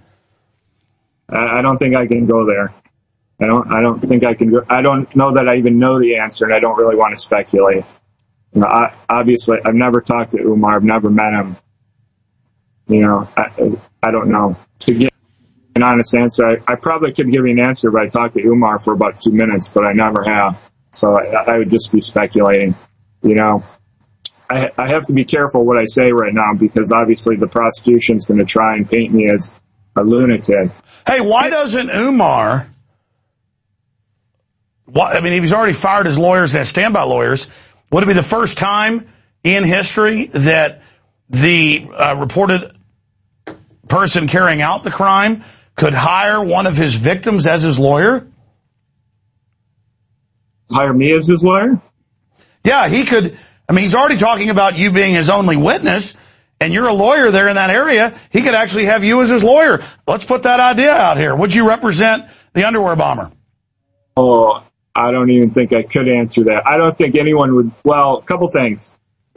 Speaker 9: I, I don't think I can go there. I don't, I don't think I can go. I don't know that I even know the answer, and I don't really want to speculate. You know, I, obviously, I've never talked to Umar. I've never met him. You know, I, I don't know. To give an honest answer, I, I probably could give you an answer, but I talked to Umar for about two minutes, but I never have. So I, I would just be speculating. You know, I, I have to be careful what I say right now because obviously the prosecution's going to try and paint me as a lunatic.
Speaker 1: Hey, why doesn't Umar? What, I mean, if he's already fired his lawyers and has standby lawyers, would it be the first time in history that the uh, reported person carrying out the crime could hire one of his victims as his lawyer?
Speaker 9: Hire me as his lawyer?
Speaker 1: Yeah, he could. I mean, he's already talking about you being his only witness, and you're a lawyer there in that area. He could actually have you as his lawyer. Let's put that idea out here. Would you represent the underwear bomber?
Speaker 9: Oh, I don't even think I could answer that. I don't think anyone would. Well, a couple things.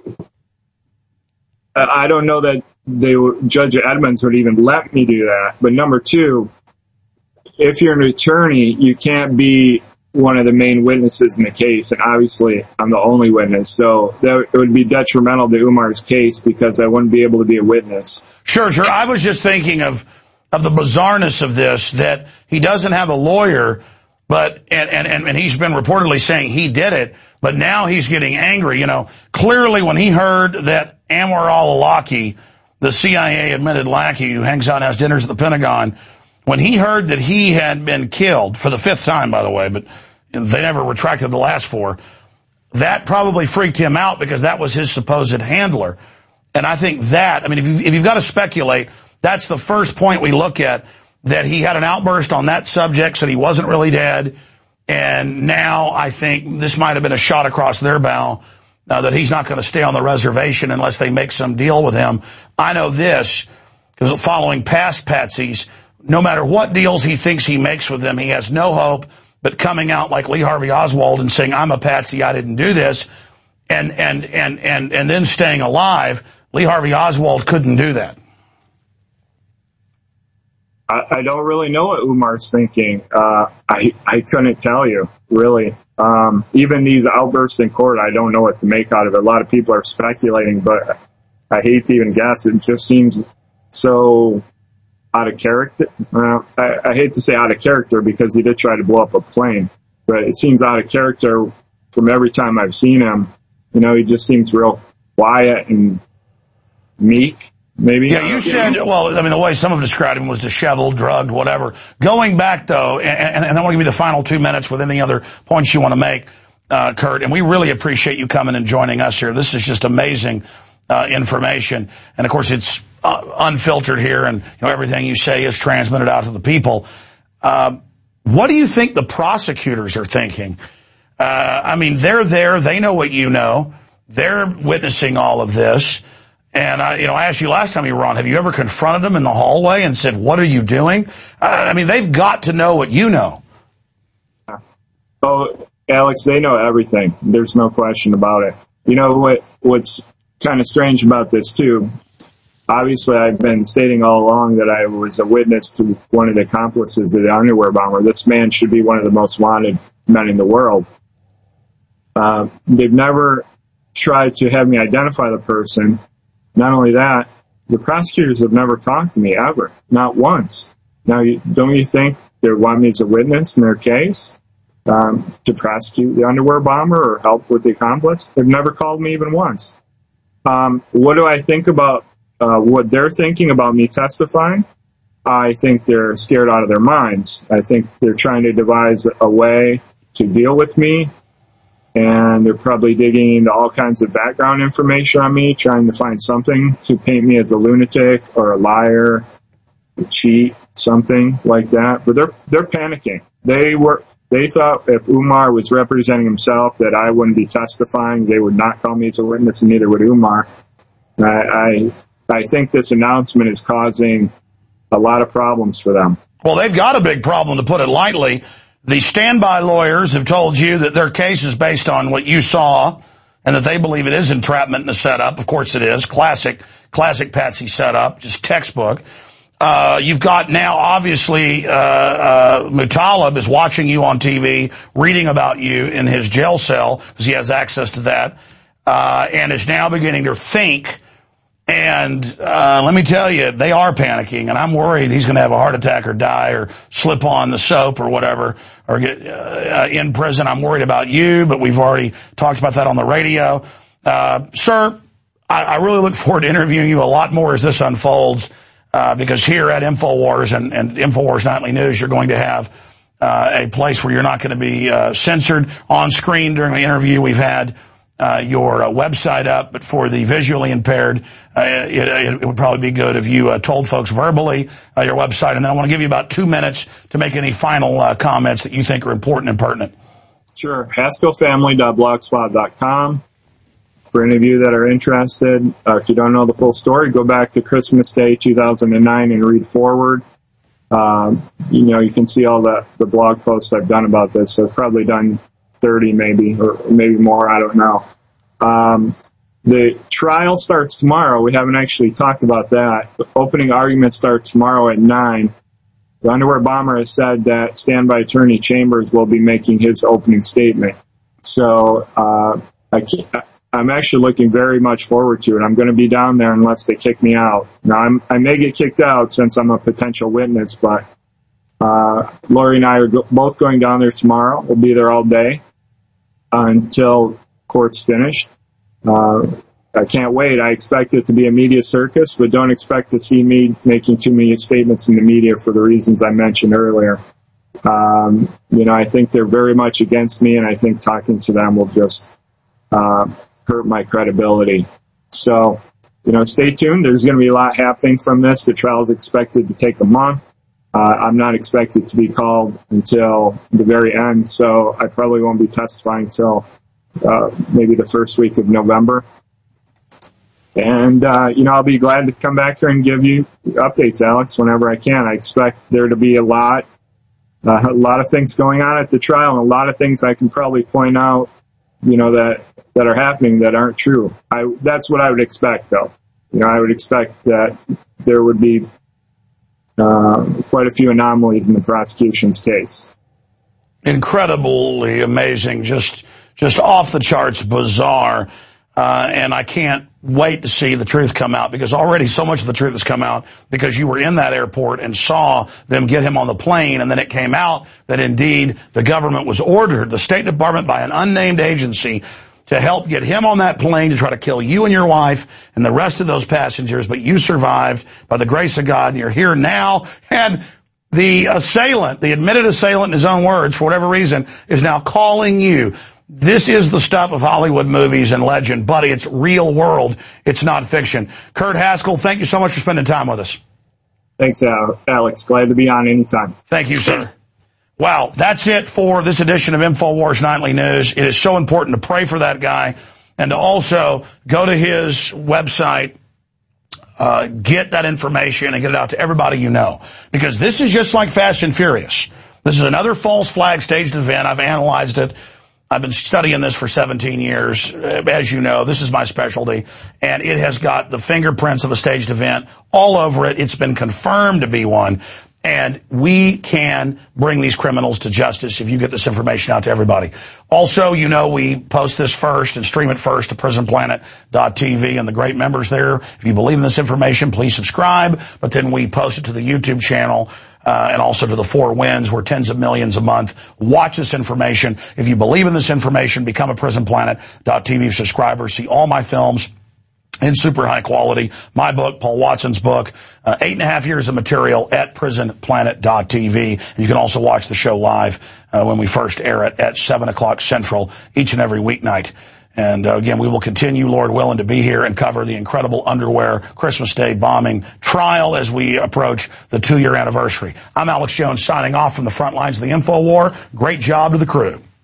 Speaker 9: I don't know that they would, Judge Edmonds would even let me do that. But number two, if you're an attorney, you can't be one of the main witnesses in the case. And obviously, I'm the only witness. So that it would be detrimental to Umar's case because I wouldn't be able to be a witness.
Speaker 1: Sure, sure. I was just thinking of, of the bizarreness of this, that he doesn't have a lawyer. But, and, and, and he's been reportedly saying he did it, but now he's getting angry. You know, clearly when he heard that Anwar al-Awlaki, the C I A admitted lackey who hangs out and has dinners at the Pentagon, when he heard that he had been killed, for the fifth time, by the way, but they never retracted the last four, that probably freaked him out because that was his supposed handler. And I think that, I mean, if, you, if you've got to speculate, that's the first point we look at. That he had an outburst on that subject, said he wasn't really dead, and now I think this might have been a shot across their bow, uh, that he's not going to stay on the reservation unless they make some deal with him. I know this, because following past patsies, no matter what deals he thinks he makes with them, he has no hope but coming out like Lee Harvey Oswald and saying, I'm a patsy, I didn't do this, and, and, and, and, and then staying alive. Lee Harvey Oswald couldn't do that.
Speaker 9: I, I don't really know what Umar's thinking. Uh, I I couldn't tell you, really. Um, even these outbursts in court, I don't know what to make out of it. A lot of people are speculating, but I hate to even guess. It just seems so out of character. Uh, I, I hate to say out of character because he did try to blow up a plane, but it seems out of character from every time I've seen him. You know, he just seems real quiet and meek. Maybe.
Speaker 1: Yeah, you said, well, I mean, the way some have described him was disheveled, drugged, whatever. Going back, though, and, and I want to give you the final two minutes with any other points you want to make, uh, Kurt, and we really appreciate you coming and joining us here. This is just amazing uh, information. And, of course, it's uh, unfiltered here, and you know everything you say is transmitted out to the people. Uh, what do you think the prosecutors are thinking? Uh, I mean, they're there. They know what you know. They're witnessing all of this. And, I, you know, I asked you last time you were on, have you ever confronted them in the hallway and said, what are you doing? Uh, I mean, they've got to know what you know.
Speaker 9: Oh, Alex, they know everything. There's no question about it. You know what? What's kind of strange about this too? Obviously, I've been stating all along that I was a witness to one of the accomplices of the underwear bomber. This man should be one of the most wanted men in the world. Uh, they've never tried to have me identify the person. Not only that, the prosecutors have never talked to me ever, not once. Now, you, don't you think they want me as a witness in their case um, to prosecute the underwear bomber or help with the accomplice? They've never called me even once. Um, what do I think about uh, what they're thinking about me testifying? I think they're scared out of their minds. I think they're trying to devise a way to deal with me, and they're probably digging into all kinds of background information on me, trying to find something to paint me as a lunatic or a liar, a cheat, something like that. But they're they're panicking. They were they thought if Umar was representing himself that I wouldn't be testifying. They would not call me as a witness, and neither would Umar. I I, I think this announcement is causing a lot of problems for them.
Speaker 1: Well, they've got a big problem, to put it lightly. The standby lawyers have told you that their case is based on what you saw and that they believe it is entrapment in the setup. Of course it is. Classic, classic Patsy setup, just textbook. Uh, you've got now, obviously, uh, uh, Muttalib is watching you on T V, reading about you in his jail cell, because he has access to that, uh, and is now beginning to think. And uh let me tell you, they are panicking, and I'm worried he's going to have a heart attack or die or slip on the soap or whatever, or get uh, in prison. I'm worried about you, but we've already talked about that on the radio. Uh Sir, I, I really look forward to interviewing you a lot more as this unfolds, uh because here at InfoWars and, and InfoWars Nightly News, you're going to have uh a place where you're not going to be uh censored on screen during the interview. We've had Uh, your uh, website up, but for the visually impaired, uh, it, it would probably be good if you uh, told folks verbally uh, your website. And then I want to give you about two minutes to make any final uh, comments that you think are important and pertinent.
Speaker 9: Sure. Haskell Family dot blogspot dot com. For any of you that are interested, uh, if you don't know the full story, go back to Christmas Day two thousand nine and read forward. Um, you know, you can see all the, the blog posts I've done about this. I've probably done thirty maybe, or maybe more, I don't know. Um, the trial starts tomorrow. We haven't actually talked about that. The opening argument starts tomorrow at nine. The underwear bomber has said that standby attorney Chambers will be making his opening statement. So uh, I can't, I'm actually looking very much forward to it. I'm going to be down there unless they kick me out. Now, I'm, I may get kicked out since I'm a potential witness, but uh, Lori and I are go- both going down there tomorrow. We'll be there all day until court's finished. Uh, I can't wait. I expect it to be a media circus, but don't expect to see me making too many statements in the media for the reasons I mentioned earlier. Um, you know, I think they're very much against me, and I think talking to them will just uh, hurt my credibility. So, you know, stay tuned. There's going to be a lot happening from this. The trial is expected to take a month. Uh, I'm not expected to be called until the very end, so I probably won't be testifying until uh, maybe the first week of November. And, uh, you know, I'll be glad to come back here and give you updates, Alex, whenever I can. I expect there to be a lot, uh, a lot of things going on at the trial, and a lot of things I can probably point out, you know, that, that are happening that aren't true. I, that's what I would expect, though. You know, I would expect that there would be Uh, quite a few anomalies in the prosecution's case.
Speaker 1: Incredibly amazing, just just off the charts bizarre, uh, and I can't wait to see the truth come out, because already so much of the truth has come out because you were in that airport and saw them get him on the plane, and then it came out that indeed the government was ordered, the State Department by an unnamed agency, to help get him on that plane to try to kill you and your wife and the rest of those passengers, but you survived by the grace of God, and you're here now. And the assailant, the admitted assailant in his own words, for whatever reason, is now calling you. This is the stuff of Hollywood movies and legend, buddy. It's real world. It's not fiction. Kurt Haskell, thank you so much for spending time with us.
Speaker 9: Thanks, Alex. Glad to be on anytime.
Speaker 1: Thank you, sir. Wow, that's it for this edition of InfoWars Nightly News. It is so important to pray for that guy and to also go to his website, uh, get that information and get it out to everybody you know. Because this is just like Fast and Furious. This is another false flag staged event. I've analyzed it. I've been studying this for seventeen years. As you know, this is my specialty, and it has got the fingerprints of a staged event all over it. It's been confirmed to be one, and we can bring these criminals to justice if you get this information out to everybody. Also, you know, we post this first and stream it first to prison planet dot t v and the great members there. If you believe in this information, please subscribe, but then we post it to the YouTube channel Uh, and also to the Four Winds, where tens of millions a month watch this information. If you believe in this information, become a prison planet dot t v subscriber. See all my films in super high quality. My book, Paul Watson's book, uh, eight and a half years of material at prison planet dot t v. You can also watch the show live uh, when we first air it at seven o'clock Central each and every weeknight. And uh, again, we will continue, Lord willing, to be here and cover the incredible underwear Christmas Day bombing trial as we approach the two-year anniversary. I'm Alex Jones signing off from the front lines of the InfoWar. Great job to the crew.